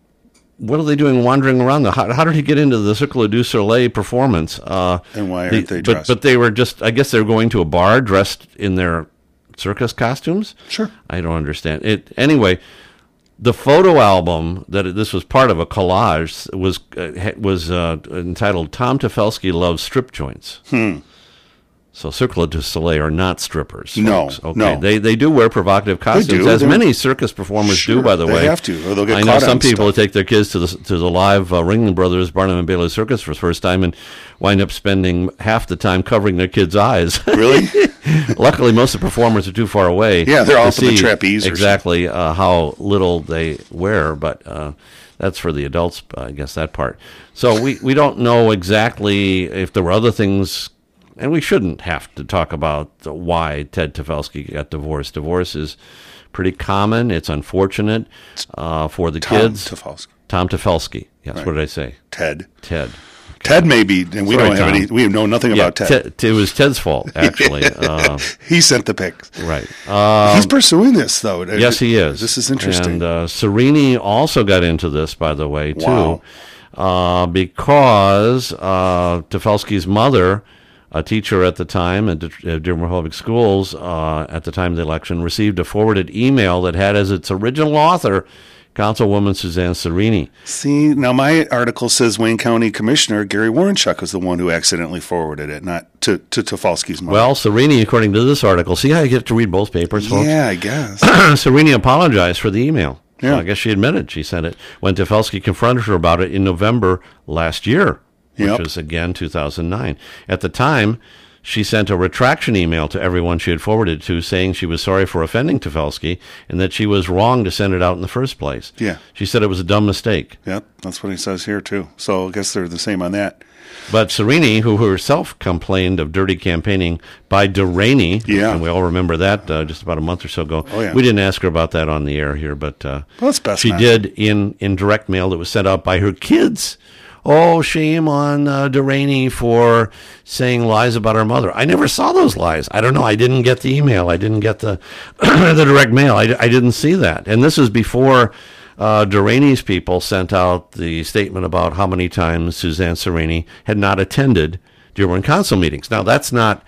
What are they doing wandering around? The, how, how did he get into the Cercle du Soleil performance? Uh, And why the- aren't they but, dressed? but they were just, I guess they were going to a bar dressed in their circus costumes? Sure. I don't understand it. Anyway, the photo album that it- this was part of a collage was uh, ha- was uh, entitled "Tom Tefelsky Loves Strip Joints." Hmm. So Cirque du Soleil are not strippers. No, folks. Okay. no. They they do wear provocative costumes, do. as They're- many circus performers Sure, do. By the they way, have to, or they'll get I know caught some on people stuff. who take their kids to the to the live uh, Ringling Brothers Barnum and Bailey Circus for the first time and wind up spending half the time covering their kids' eyes. Really? Luckily, most of the performers are too far away. Yeah, they're to all up in the see trapeze or exactly uh, how little they wear, but uh, that's for the adults, I guess, that part. So we, we don't know exactly if there were other things, and we shouldn't have to talk about why Ted Tefelsky got divorced. Divorce is pretty common. It's unfortunate uh, for the Tom kids. Tefelsky. Tom Tefelsky. Yes, Right. what did I say? Ted. Ted. Ted may be, and we Sorry, don't have Tom. any, we know nothing Yeah, about Ted. Ted- it was Ted's fault, actually. uh, He sent the pics. right. Uh, He's pursuing this, though. Yes, he is. This is interesting. And uh, Serini also got into this, by the way, too, Wow. uh, because uh, Tefelsky's mother, a teacher at the time at the- at Dearborn Public Schools uh, at the time of the election, received a forwarded email that had as its original author Councilwoman Suzanne Serini. See, now my article says Wayne County Commissioner Gary Warrenchuk was the one who accidentally forwarded it, not to, to Tefelsky's mother. Well, Serini, according to this article, see how you get to read both papers, folks? yeah, I guess. Serini apologized for the email. So Yeah. I guess she admitted she sent it when Tefelsky confronted her about it in November last year, which Yep. was, again, two thousand nine. At the time, she sent a retraction email to everyone she had forwarded to saying she was sorry for offending Tefelsky and that she was wrong to send it out in the first place. Yeah. She said it was a dumb mistake. Yep, that's what he says here, too. So I guess they're the same on that. But Serini, who herself complained of dirty campaigning by Deraney, Yeah. and we all remember that uh, just about a month or so ago. Oh, yeah. We didn't ask her about that on the air here, but uh, Well, it's best she not. did in, in direct mail that was sent out by her kids. Oh, shame on uh, Deraney for saying lies about her mother. I never saw those lies. I don't know. I didn't get the email. I didn't get the the direct mail. I, I didn't see that. And this is before uh, Deraney's people sent out the statement about how many times Suzanne Serini had not attended Dearborn Council meetings. Now, that's not,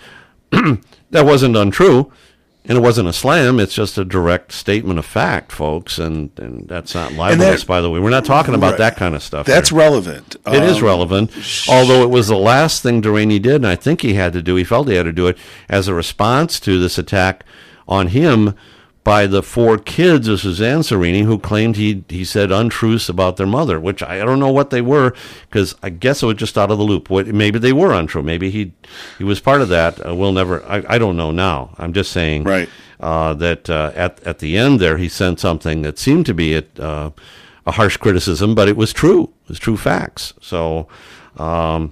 that wasn't untrue. And it wasn't a slam. It's just a direct statement of fact, folks. And, and that's not libelous, that- by the way. We're not talking about Right. that kind of stuff. That's here. relevant. It is Um, relevant, although it was the last thing Deraney did, and I think he had to do, he felt he had to do it as a response to this attack on him by the four kids of Suzanne Serini who claimed he he said untruths about their mother, which I don't know what they were, because I guess it was just out of the loop. What, maybe they were untrue. Maybe he he was part of that. Uh, we'll never, I, I don't know now. I'm just saying Right. uh, that uh, at, at the end there he sent something that seemed to be a, uh, a harsh criticism, but it was true. It was true facts. So um,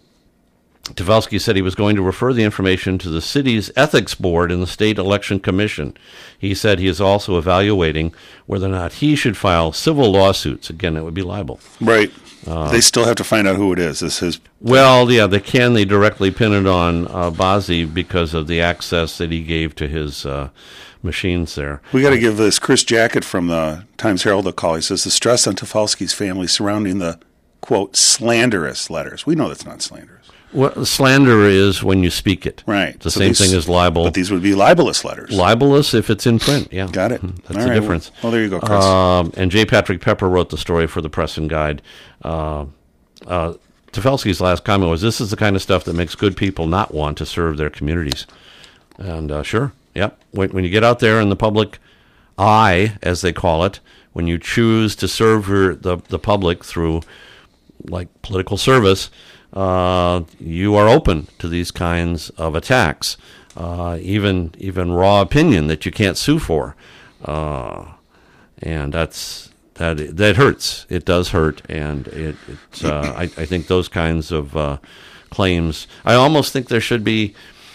Tefelsky said he was going to refer the information to the city's ethics board and the state election commission. He said he is also evaluating whether or not he should file civil lawsuits. Again, it would be libel. Right. they still have to find out who it is. This is Well, yeah, they can. They directly pin it on uh, Bazzi because of the access that he gave to his uh, machines there. We got to give this Chris Jackett from the Times Herald a call. He says the stress on Tefelsky's family surrounding the, quote, slanderous letters. We know that's not slanderous. Well, slander is when you speak it. Right. It's the So same these- thing as libel. But these would be libelous letters. Libelous if it's in print, yeah. Got it. That's All the right, difference. Well, well, there you go, Chris. Um, and J. Patrick Pepper wrote the story for the Press and Guide. Uh, uh, Tefelsky's last comment was, this is the kind of stuff that makes good people not want to serve their communities. And uh, sure, yep. When, when you get out there in the public eye, as they call it, when you choose to serve your, the, the public through like political service, uh, you are open to these kinds of attacks, uh, even even raw opinion that you can't sue for, uh, and that's that that hurts. It does hurt, and it it's, uh, I, I think those kinds of uh, claims. I almost think there should be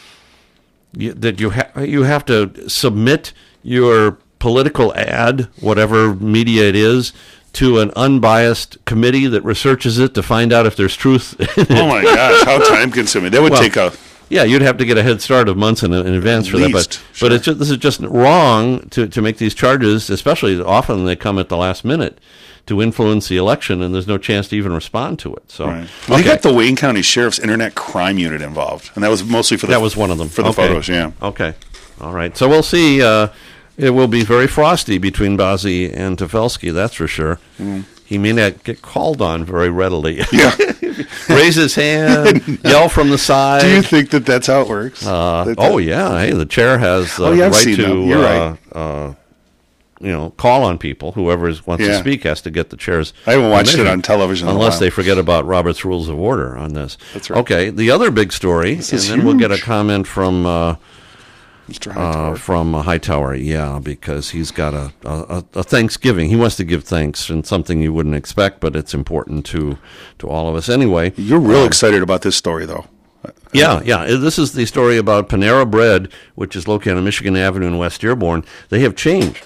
you, that you ha- you have to submit your political ad, whatever media it is, to an unbiased committee that researches it to find out if there's truth in it. Oh my gosh, how time consuming. That would Well, take a Yeah, you'd have to get a head start of months in, in advance At for that. least, But sure. but it's just, this is just wrong to, to make these charges, especially often they come at the last minute, to influence the election, and there's no chance to even respond to it. So Right. Well, okay. They got the Wayne County Sheriff's Internet Crime Unit involved, and that was mostly for the that was one of them. for the Okay. photos. Yeah. Okay. All right. So we'll see. Uh, it will be very frosty between Bazzi and Tefelsky, that's for sure. Mm. He may not get called on very readily. Yeah. Raise his hand, yell from the side. Do you think that that's how it works? Uh, That- oh yeah, hey, the chair has the Oh, yeah, I've right seen to, them. You're uh, uh, you know, call on people. Whoever is, wants to Yeah. speak has to get the chair's. I haven't watched it permission, on television in a unless while. they forget about Robert's Rules of Order on this. That's right. Okay, the other big story, and is then we'll get a huge. comment from uh, Mister uh, Hightower. from uh, Hightower. Yeah, because he's got a, a a Thanksgiving. He wants to give thanks, and something you wouldn't expect, but it's important to to all of us anyway. You're real excited about this story, though. Yeah, yeah. This is the story about Panera Bread, which is located on Michigan Avenue in West Dearborn. They have changed.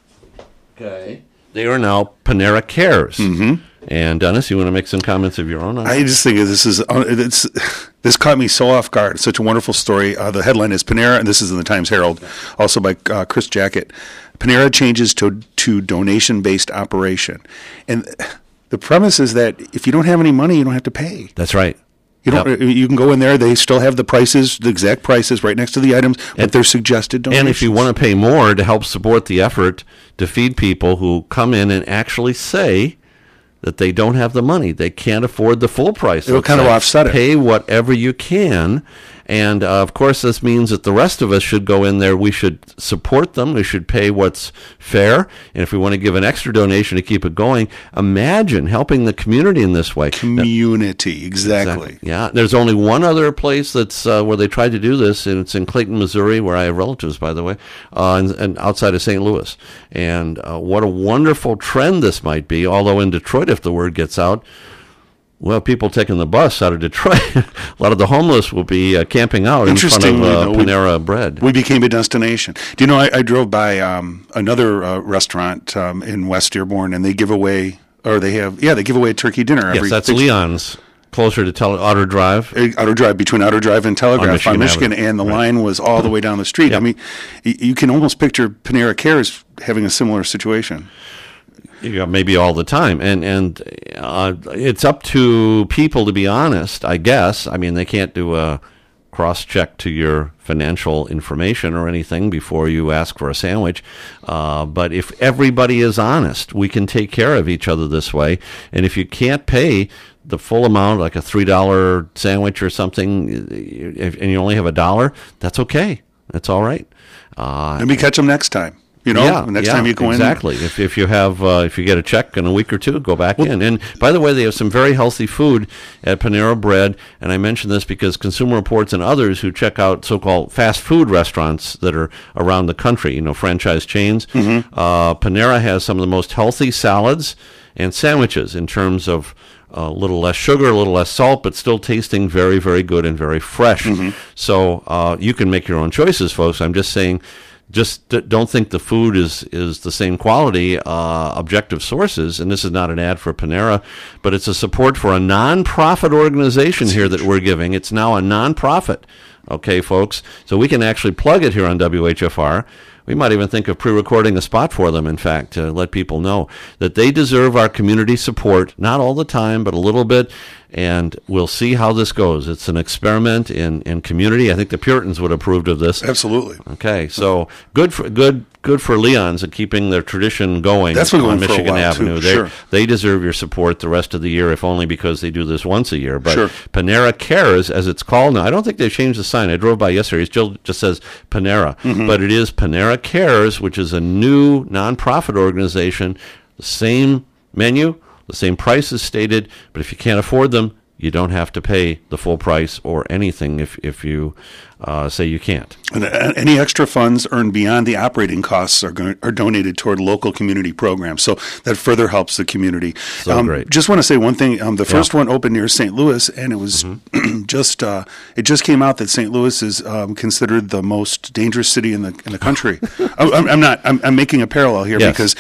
Okay. They are now Panera Cares. Mm-hmm. And Dennis, you want to make some comments of your own on I just think this is uh, it's, this caught me so off guard. It's such a wonderful story. Uh, the headline is Panera, and this is in the Times Herald, also by uh, Chris Jackett. Panera changes to to donation based operation, and the premise is that if you don't have any money, you don't have to pay. That's right. You don't. Yep. You can go in there. They still have the prices, the exact prices, right next to the items, but And- they're suggested donations. And if you want to pay more to help support the effort to feed people who come in and actually say that they don't have the money, they can't afford the full price. It'll let's kind of say. offset it. Pay whatever you can. And uh, of course, this means that the rest of us should go in there. We should support them. We should pay what's fair. And if we want to give an extra donation to keep it going, imagine helping the community in this way. community, exactly. Yeah, there's only one other place that's uh, where they tried to do this, and it's in Clayton, Missouri, where I have relatives, by the way, uh, and, and outside of Saint Louis. And uh, what a wonderful trend this might be. Although in Detroit, if the word gets out, well, people taking the bus out of Detroit, a lot of the homeless will be uh, camping out in front of Interestingly, uh, though, we- Panera Bread. We became a destination. Do you know, I, I drove by um, another uh, restaurant um, in West Dearborn, and they give away, or they have, yeah, they give away a turkey dinner every Yes, that's six- Leon's, closer to Tele- Outer Drive. uh, Outer Drive, between Outer Drive and Telegraph On Michigan on Michigan, Avenue. and the Right. line was all the way down the street. Yeah. I mean, y- you can almost picture Panera Cares having a similar situation. Yeah, maybe all the time, and and uh, it's up to people to be honest, I guess. I mean, they can't do a cross check to your financial information or anything before you ask for a sandwich. Uh, but if everybody is honest, we can take care of each other this way. And if you can't pay the full amount, like a three dollar sandwich or something, if, and you only have a dollar, that's okay. That's all right. Uh, Maybe catch them next time. You know, yeah, next yeah, time you go exactly. If if you have uh, if you get a check in a week or two, go back in. And by the way, they have some very healthy food at Panera Bread. And I mention this because Consumer Reports and others who check out so-called fast food restaurants that are around the country, you know, franchise chains, Mm-hmm. uh, Panera has some of the most healthy salads and sandwiches in terms of a little less sugar, a little less salt, but still tasting very, very good and very fresh. Mm-hmm. So uh, you can make your own choices, folks. I'm just saying. Just d- don't think the food is, is the same quality, uh, objective sources, and this is not an ad for Panera, but it's a support for a nonprofit organization here that we're giving. It's now a nonprofit, okay, folks? So we can actually plug it here on W H F R. We might even think of pre-recording a spot for them, in fact, to let people know that they deserve our community support, not all the time, but a little bit, and we'll see how this goes. It's an experiment in, in community. I think the Puritans would have approved of this. Absolutely. Okay, so good for good good for Leon's and keeping their tradition going. That's been on going for a Michigan while, Avenue. too. They Sure. they deserve your support the rest of the year, if only because they do this once a year. But Sure. Panera Cares, as it's called now, I don't think they've changed the sign. I drove by yesterday; it still just says Panera, Mm-hmm. but it is Panera Cares, which is a new nonprofit organization. The same menu, the same prices stated, but if you can't afford them, you don't have to pay the full price or anything if if you uh, say you can't. And uh, any extra funds earned beyond the operating costs are going, are donated toward local community programs. So that further helps the community. So um, great. Just want to say one thing. Um, the first Yeah. one opened near Saint Louis, and it was Mm-hmm. just uh, it just came out that Saint Louis is um, considered the most dangerous city in the in the country. I'm, I'm not. I'm, I'm making a parallel here Yes. because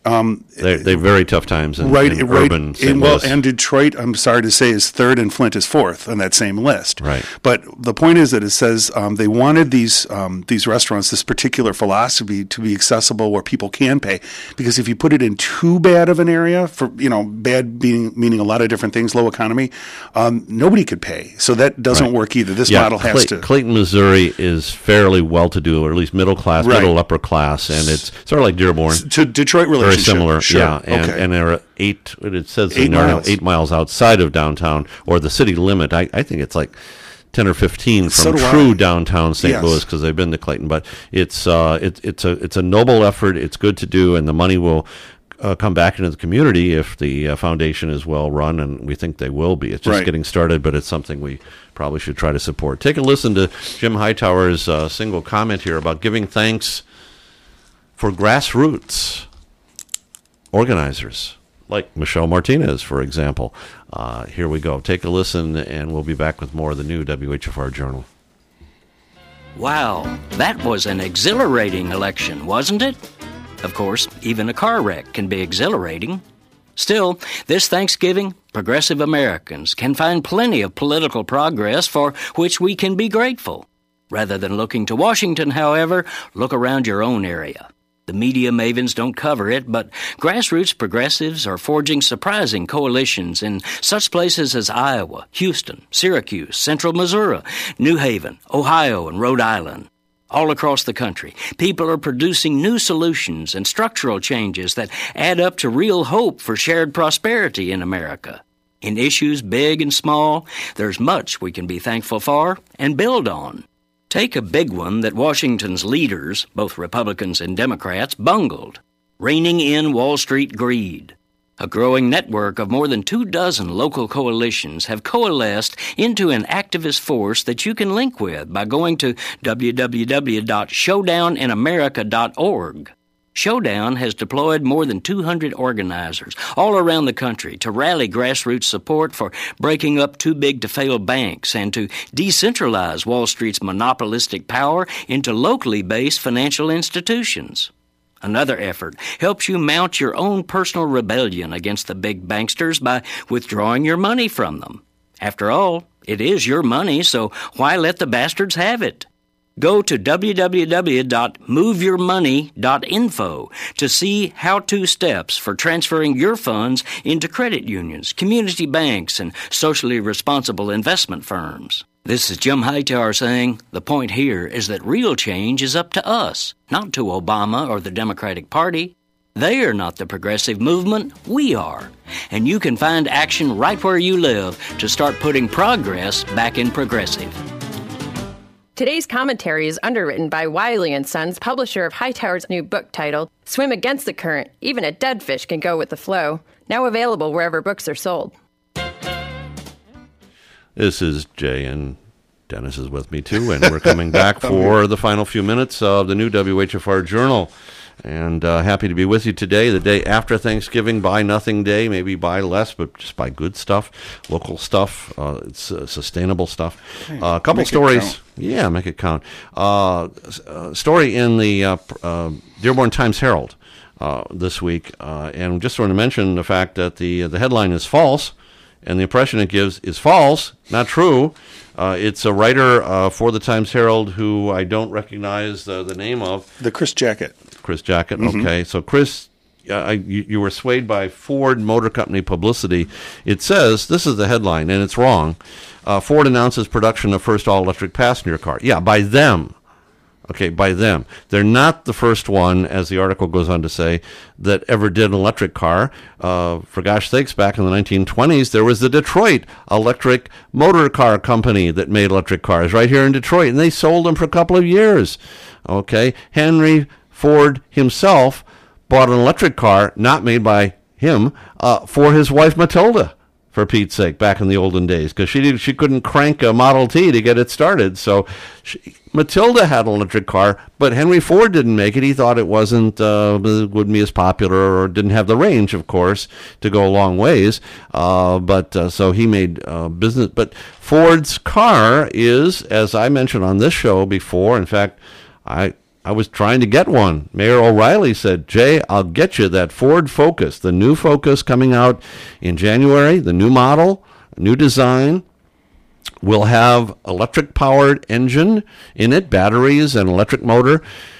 Um, They're, they're very tough times in, right, in right, urban Saint and, well, Louis. and Detroit, I'm sorry to say, is third, and Flint is fourth on that same list. Right. But the point is that it says um, they wanted these um, these restaurants, this particular philosophy, to be accessible where people can pay. Because if you put it in too bad of an area, for you know, bad being meaning a lot of different things, low economy, um, nobody could pay. So that doesn't Right. work either. This yeah, model has Clay- to. Clayton, Missouri is fairly well-to-do, or at least middle class, Right. middle upper class, and it's sort of like Dearborn. To Detroit Very relationship. similar, Sure. yeah, and, okay. and they're eight. It says Eight they're now miles. eight miles outside of downtown or the city limit. I, I think it's like ten or fifteen So from do true I. downtown Saint Yes. Louis, because they've been to Clayton. But it's uh, it, it's a it's a noble effort. It's good to do, and the money will uh, come back into the community if the uh, foundation is well run, and we think they will be. It's just Right. getting started, but it's something we probably should try to support. Take a listen to Jim Hightower's uh, single comment here about giving thanks for grassroots organizers, like Michelle Martinez, for example. Uh, here we go. Take a listen, and we'll be back with more of the new W H F R Journal. Wow, that was an exhilarating election, wasn't it? Of course, even a car wreck can be exhilarating. Still, this Thanksgiving, progressive Americans can find plenty of political progress for which we can be grateful. Rather than looking to Washington, however, look around your own area. The media mavens don't cover it, but grassroots progressives are forging surprising coalitions in such places as Iowa, Houston, Syracuse, Central Missouri, New Haven, Ohio, and Rhode Island. All across the country, people are producing new solutions and structural changes that add up to real hope for shared prosperity in America. In issues big and small, there's much we can be thankful for and build on. Take a big one that Washington's leaders, both Republicans and Democrats, bungled: reining in Wall Street greed. A growing network of more than two dozen local coalitions have coalesced into an activist force that you can link with by going to w w w dot showdown in america dot org. Showdown has deployed more than two hundred organizers all around the country to rally grassroots support for breaking up too-big-to-fail banks and to decentralize Wall Street's monopolistic power into locally based financial institutions. Another effort helps you mount your own personal rebellion against the big banksters by withdrawing your money from them. After all, it is your money, so why let the bastards have it? Go to w w w dot move your money dot info to see how-to steps for transferring your funds into credit unions, community banks, and socially responsible investment firms. This is Jim Hightower saying the point here is that real change is up to us, not to Obama or the Democratic Party. They are not the progressive movement, we are. And you can find action right where you live to start putting progress back in progressive. Today's commentary is underwritten by Wiley and Sons, publisher of Hightower's new book titled Swim Against the Current. Even a dead fish can go with the flow. Now available wherever books are sold. This is Jay, and Dennis is with me too, and we're coming back for the final few minutes of the new W H F R Journal. And uh, happy to be with you today, the day after Thanksgiving. Buy nothing day, maybe buy less, but just buy good stuff, local stuff. Uh, it's uh, sustainable stuff. Hey, uh, a couple make it stories. count. Yeah, make it count. Uh, a story in the uh, uh, Dearborn Times-Herald uh, this week, uh, and just want to mention the fact that the the headline is false, and the impression it gives is false, not true. Uh, it's a writer uh, for the Times-Herald who I don't recognize the, the name of. The Chris Jacket. Chris Jacket. Mm-hmm. Okay, so Chris, uh, I, you, you were swayed by Ford Motor Company publicity. It says, this is the headline, and it's wrong. Uh, Ford announces production of first all-electric passenger car. Yeah, by them. Okay, by them. They're not the first one, as the article goes on to say, that ever did an electric car. Uh, for gosh sakes, back in the nineteen twenties, there was the Detroit Electric Motor Car Company that made electric cars right here in Detroit, and they sold them for a couple of years. Okay, Henry Ford himself bought an electric car, not made by him, uh, for his wife Matilda, for Pete's sake, back in the olden days, because she did, she couldn't crank a Model T to get it started. So she, Matilda had an electric car, but Henry Ford didn't make it. He thought it wasn't uh, wouldn't be as popular, or didn't have the range, of course, to go a long ways. Uh, but uh, so he made uh, business. But Ford's car is, as I mentioned on this show before, in fact, I I was trying to get one. Mayor O'Reilly said, Jay, I'll get you that Ford Focus, the new Focus coming out in January, the new model, new design. Will have electric-powered engine in it, batteries and electric motor,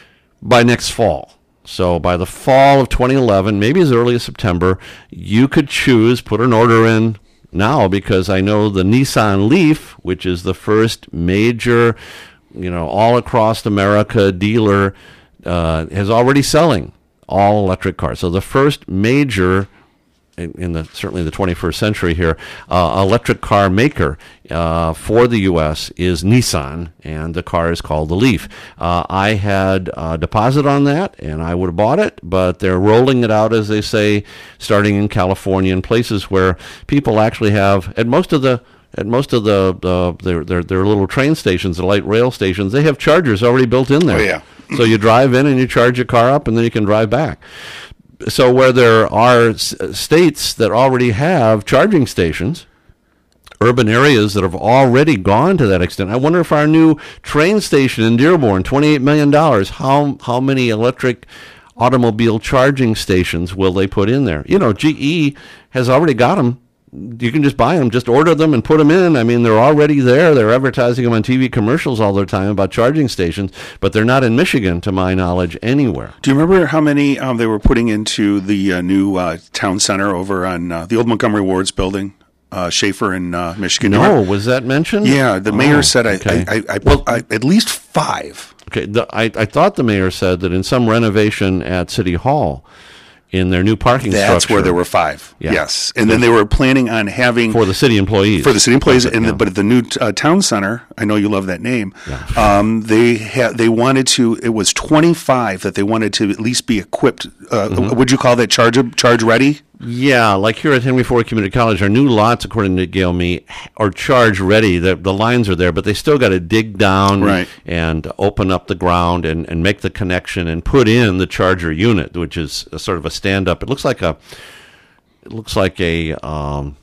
by next fall. So by the fall of twenty eleven, maybe as early as September, you could choose, put an order in now, because I know the Nissan Leaf, which is the first major, you know, all across America dealer, uh, is already selling all electric cars. So the first major, in, in the certainly the twenty-first century here, uh, electric car maker uh, for the U S is Nissan, and the car is called the Leaf. Uh, I had a deposit on that, and I would have bought it, but they're rolling it out, as they say, starting in California, in places where people actually have, at most of the At most of the uh, their, their their little train stations, the light rail stations, they have chargers already built in there. Oh, yeah. So you drive in and you charge your car up, and then you can drive back. So where there are s- states that already have charging stations, urban areas that have already gone to that extent, I wonder if our new train station in Dearborn, twenty-eight million dollars, how how many electric automobile charging stations will they put in there? You know, G E has already got them. You can just buy them, just order them and put them in. I mean, they're already there. They're advertising them on T V commercials all the time about charging stations, but they're not in Michigan, to my knowledge, anywhere. Do you remember how many um, they were putting into the uh, new uh, town center over on uh, the old Montgomery Wards building, uh, Schaefer in uh, Michigan? No, was that mentioned? Yeah, the mayor Oh, said I, okay. I, I, I, Well- I, at least five. Okay, the, I, I thought the mayor said that in some renovation at City Hall, in their new parking That's structure, where there were five. Yeah. Yes, and then they were planning on having for the city employees. for the city employees, and Yeah. the, but at the new uh, town center, I know you love that name. Um, they had they wanted to. It was twenty-five that they wanted to at least be equipped. Uh, Mm-hmm. Would you call that charge charge ready? Yeah, like here at Henry Ford Community College, our new lots, according to Gail Me, are charge ready. The, the lines are there, but they still got to dig down Right. and open up the ground and, and make the connection and put in the charger unit, which is a sort of a stand-up. It looks like a, it looks like a, um,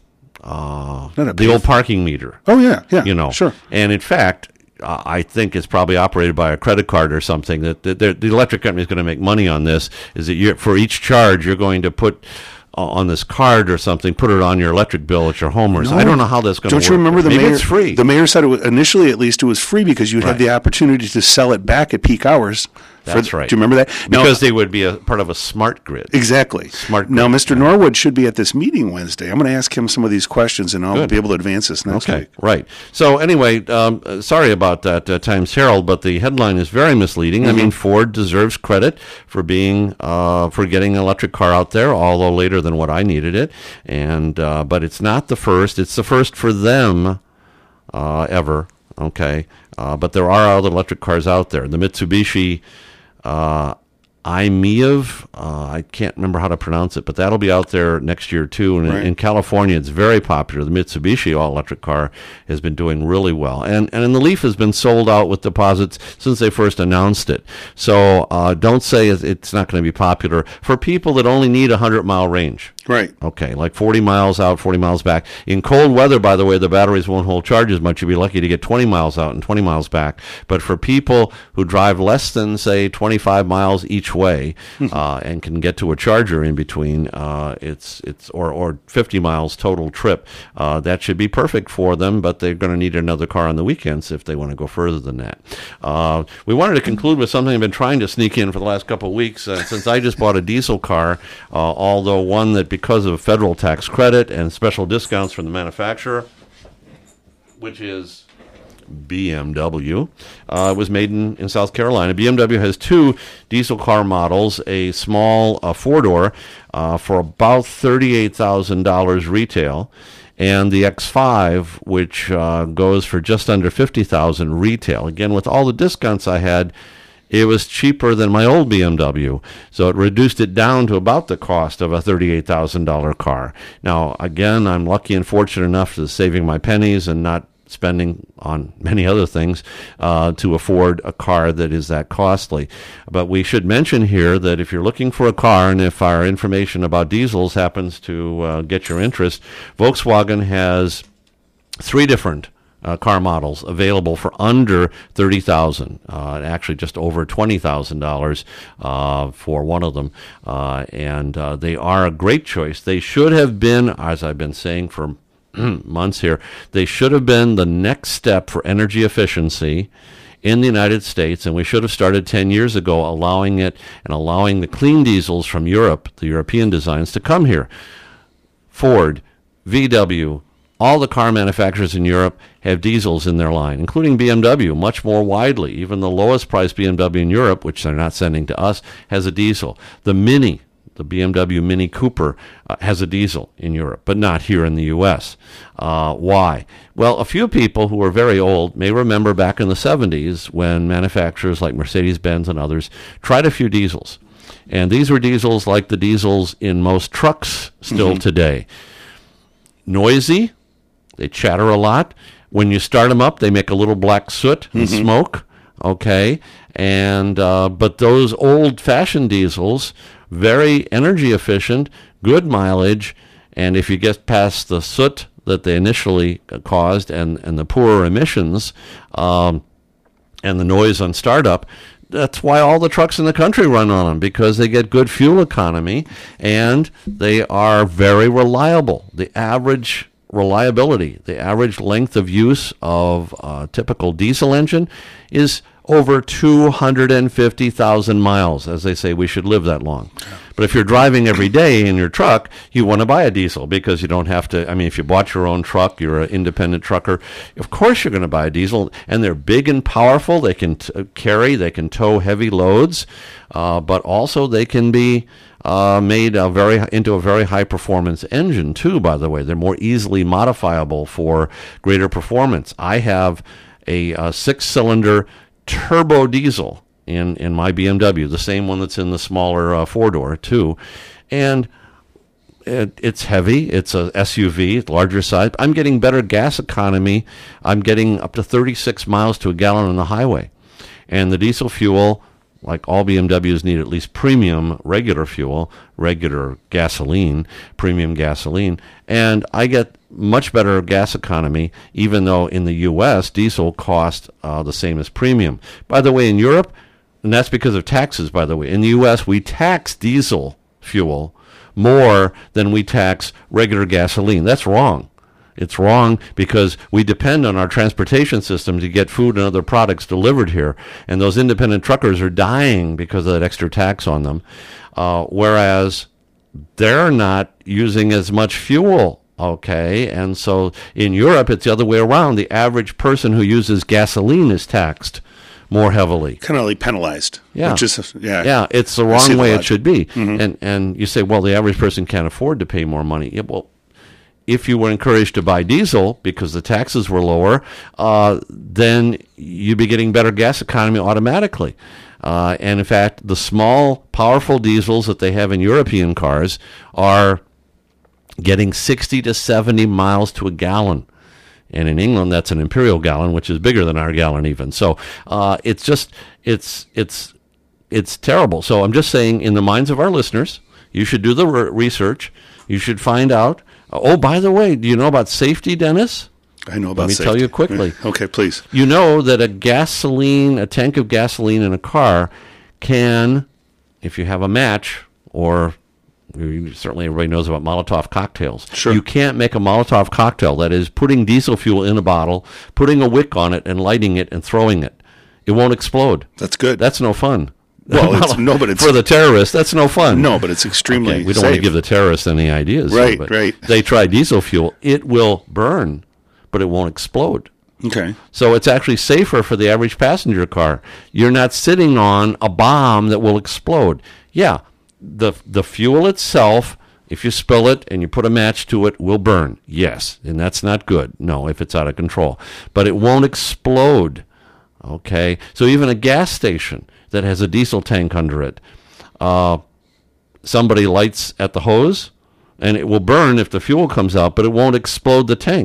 uh, Not a the old parking meter. Oh yeah, yeah. You know, sure. And in fact, uh, I think it's probably operated by a credit card or something. That, that the electric company is going to make money on this. Is that you're, for each charge you're going to put uh, on this card or something, put it on your electric bill at your home or something. I don't know how that's going to work. Don't you remember the Maybe mayor? it's free. The mayor said it was, initially, at least, it was free because you'd have Right. the opportunity to sell it back at peak hours. for That's the- right. Do you remember that? Now- Because they would be a part of a smart grid. Exactly. Smart Now, grid, Mister Norwood should be at this meeting Wednesday. I'm going to ask him some of these questions, and I'll Good. be able to advance this next Okay, week. right. So anyway, um, uh, sorry about that, uh, Times Herald, but the headline is very misleading. I mean, Ford deserves credit for being uh, for getting an electric car out there, although later than what I needed it. And uh, but it's not the first. It's the first for them uh, ever. Okay, uh, but there are other electric cars out there. The Mitsubishi. Uh, I M I A V, uh, I can't remember how to pronounce it, but that'll be out there next year too. And in- Right. in California, it's very popular. The Mitsubishi all-electric car has been doing really well, and and the Leaf has been sold out with deposits since they first announced it. So uh, don't say it's it's not going to be popular for people that only need a hundred mile range. Right. Okay, like forty miles out, forty miles back. In cold weather, by the way, the batteries won't hold charge as much. You'll be lucky to get twenty miles out and twenty miles back. But for people who drive less than, say, twenty-five miles each way uh, and can get to a charger in between, uh, it's it's or, or fifty miles total trip, uh, that should be perfect for them, but they're going to need another car on the weekends if they want to go further than that. Uh, we wanted to conclude with something I've been trying to sneak in for the last couple of weeks uh, since I just bought a diesel car, uh, although one that because of federal tax credit and special discounts from the manufacturer, which is B M W, uh, was made in, in South Carolina. B M W has two diesel car models, a small uh, four-door uh, for about thirty-eight thousand dollars retail, and the X five, which uh, goes for just under fifty thousand dollars retail. Again, with all the discounts I had, it was cheaper than my old B M W, so it reduced it down to about the cost of a thirty-eight thousand dollars car. Now, again, I'm lucky and fortunate enough to saving my pennies and not spending on many other things uh, to afford a car that is that costly. But we should mention here that if you're looking for a car, and if our information about diesels happens to uh, get your interest, Volkswagen has three different uh, car models available for under thirty thousand dollars, uh, actually just over twenty thousand dollars uh, for one of them. Uh, and uh, they are a great choice. They should have been, as I've been saying for months here, they should have been the next step for energy efficiency in the United States, and we should have started ten years ago allowing it and allowing the clean diesels from Europe, the European designs, to come here. Ford, V W, all the car manufacturers in Europe have diesels in their line, including B M W, much more widely. Even the lowest priced B M W in Europe, which they're not sending to us, has a diesel. The Mini, the B M W Mini Cooper, uh, has a diesel in Europe, but not here in the U S. Uh, why? Well, a few people who are very old may remember back in the seventies when manufacturers like Mercedes-Benz and others tried a few diesels. And these were diesels like the diesels in most trucks still mm-hmm. today. Noisy. They chatter a lot. When you start them up, they make a little black soot and mm-hmm. smoke. Okay, and uh, but those old-fashioned diesels, very energy efficient, good mileage, and if you get past the soot that they initially caused and, and the poorer emissions um, and the noise on startup, that's why all the trucks in the country run on them, because they get good fuel economy and they are very reliable. The average reliability, the average length of use of a typical diesel engine is over two hundred fifty thousand miles. As they say, we should live that long. Yeah. But if you're driving every day in your truck, you want to buy a diesel because you don't have to. I mean, if you bought your own truck, you're an independent trucker, of course you're going to buy a diesel. And they're big and powerful. They can t- carry, they can tow heavy loads, uh, but also they can be Uh, made a very into a very high performance engine too. By the way, they're more easily modifiable for greater performance. I have a, a six cylinder turbo diesel in in my B M W, the same one that's in the smaller uh, four door too, and it, it's heavy. It's a S U V, larger size. I'm getting better gas economy. I'm getting up to thirty-six miles to a gallon on the highway, and the diesel fuel, like all B M Ws, need at least premium regular fuel, regular gasoline, premium gasoline. And I get much better gas economy, even though in the U S, diesel costs uh, the same as premium. By the way, in Europe, and that's because of taxes, by the way, in the U S, we tax diesel fuel more than we tax regular gasoline. That's wrong. It's wrong because we depend on our transportation system to get food and other products delivered here, and those independent truckers are dying because of that extra tax on them, uh, whereas they're not using as much fuel, okay? And so in Europe, it's the other way around. The average person who uses gasoline is taxed more heavily. Kind of like penalized. Yeah. Which is, yeah. Yeah, it's the wrong way the it should be. Mm-hmm. And, and you say, well, the average person can't afford to pay more money. Yeah, well, if you were encouraged to buy diesel because the taxes were lower, uh, then you'd be getting better gas economy automatically. Uh, and in fact, the small, powerful diesels that they have in European cars are getting sixty to seventy miles to a gallon. And in England, that's an imperial gallon, which is bigger than our gallon even. So uh, it's just, it's, it's, it's terrible. So I'm just saying, in the minds of our listeners, you should do the re- research. You should find out. Oh, by the way, do you know about safety, Dennis? I know about Let me safety. tell you quickly. Okay, please. You know that a gasoline, a tank of gasoline in a car can, if you have a match, or certainly everybody knows about Molotov cocktails. Sure. You can't make a Molotov cocktail, that is, putting diesel fuel in a bottle, putting a wick on it, and lighting it, and throwing it. It won't explode. That's good. That's no fun. Well, it's, no, but it's for the terrorists, that's no fun. No, but it's extremely okay, we don't safe. want to give the terrorists any ideas. Right, but right. They try diesel fuel. It will burn, but it won't explode. Okay. So it's actually safer for the average passenger car. You're not sitting on a bomb that will explode. Yeah, the the fuel itself, if you spill it and you put a match to it, will burn. Yes, and that's not good. No, if it's out of control. But it won't explode. Okay? So even a gas station that has a diesel tank under it, uh, somebody lights at the hose, and it will burn if the fuel comes out, but it won't explode the tank.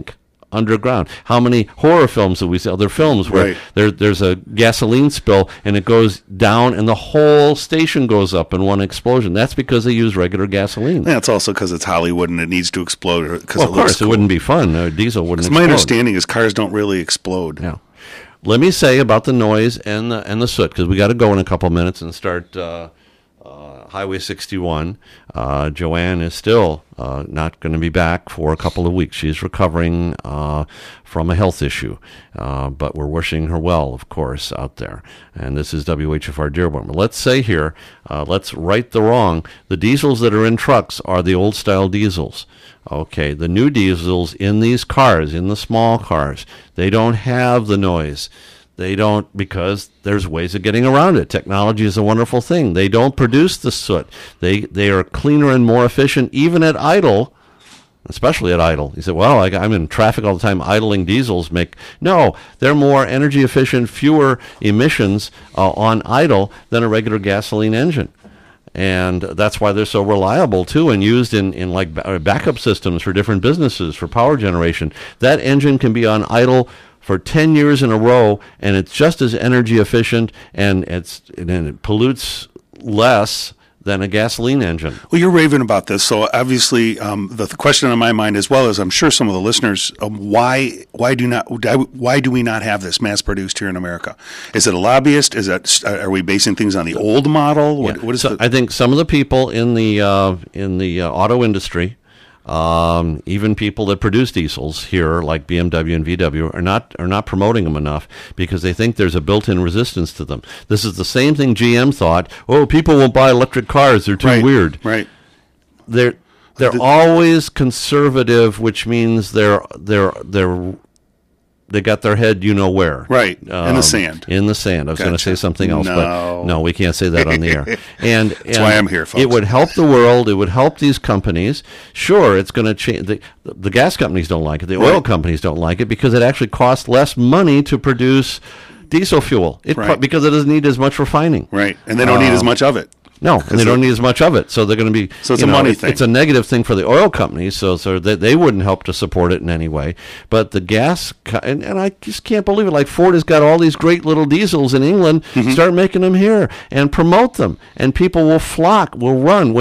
underground. How many horror films do we see? Other films where Right. there, there's a gasoline spill and it goes down and the whole station goes up in one explosion. That's because they use regular gasoline. Yeah, it's also because it's Hollywood and it needs to explode. Because Well, of it looks course, cool. it wouldn't be fun. Uh, diesel wouldn't My explode. understanding is cars don't really explode. Yeah. Let me say about the noise and the, and the soot, because we got to go in a couple minutes and start uh, uh, Highway sixty-one. Uh, Joanne is still uh, not going to be back for a couple of weeks. She's recovering uh, from a health issue, uh, but we're wishing her well, of course, out there. And this is W H F R Dearborn. But let's say here, uh, let's right the wrong. The diesels that are in trucks are the old-style diesels. Okay, the new diesels in these cars, in the small cars, they don't have the noise. They don't, because there's ways of getting around it. Technology is a wonderful thing. They don't produce the soot. They they are cleaner and more efficient, even at idle, especially at idle. You say, well, I, I'm in traffic all the time. Idling diesels make... No, they're more energy efficient, fewer emissions uh, on idle than a regular gasoline engine. And that's why they're so reliable, too, and used in, in like ba- backup systems for different businesses, for power generation. That engine can be on idle for ten years in a row, and it's just as energy efficient, and, it's, and it pollutes less than a gasoline engine. Well, you're raving about this, so obviously um, the, the question on my mind, as well as I'm sure some of the listeners, um, why why do not why do we not have this mass produced here in America? Is it a lobbyist? Is that are we basing things on the old model? What, Yeah. what is so the? I think some of the people in the uh, in the uh, auto industry, um, even people that produce diesels here, like B M W and V W, are not are not promoting them enough because they think there's a built-in resistance to them. This is the same thing G M thought. Oh, people won't buy electric cars; they're too right, weird. Right. They're they're The- always conservative, which means they're they're they're they got their head, you know where. Right, in the sand. In the sand. I was going to Gotcha. say something else, No. but no, we can't say that on the air. And That's why I'm here, folks. It would help the world. It would help these companies. Sure, it's going to change. The, the gas companies don't like it. The oil Right. companies don't like it because it actually costs less money to produce diesel fuel. It Right. because it doesn't need as much refining. Right, and they don't need as much of it. No, and they don't need as much of it, so they're going to be. So it's you a know, money it- thing. It's a negative thing for the oil companies, so so they, they wouldn't help to support it in any way. But the gas, co- and, and I just can't believe it. Like Ford has got all these great little diesels in England. Mm-hmm. Start making them here and promote them, and people will flock, will run.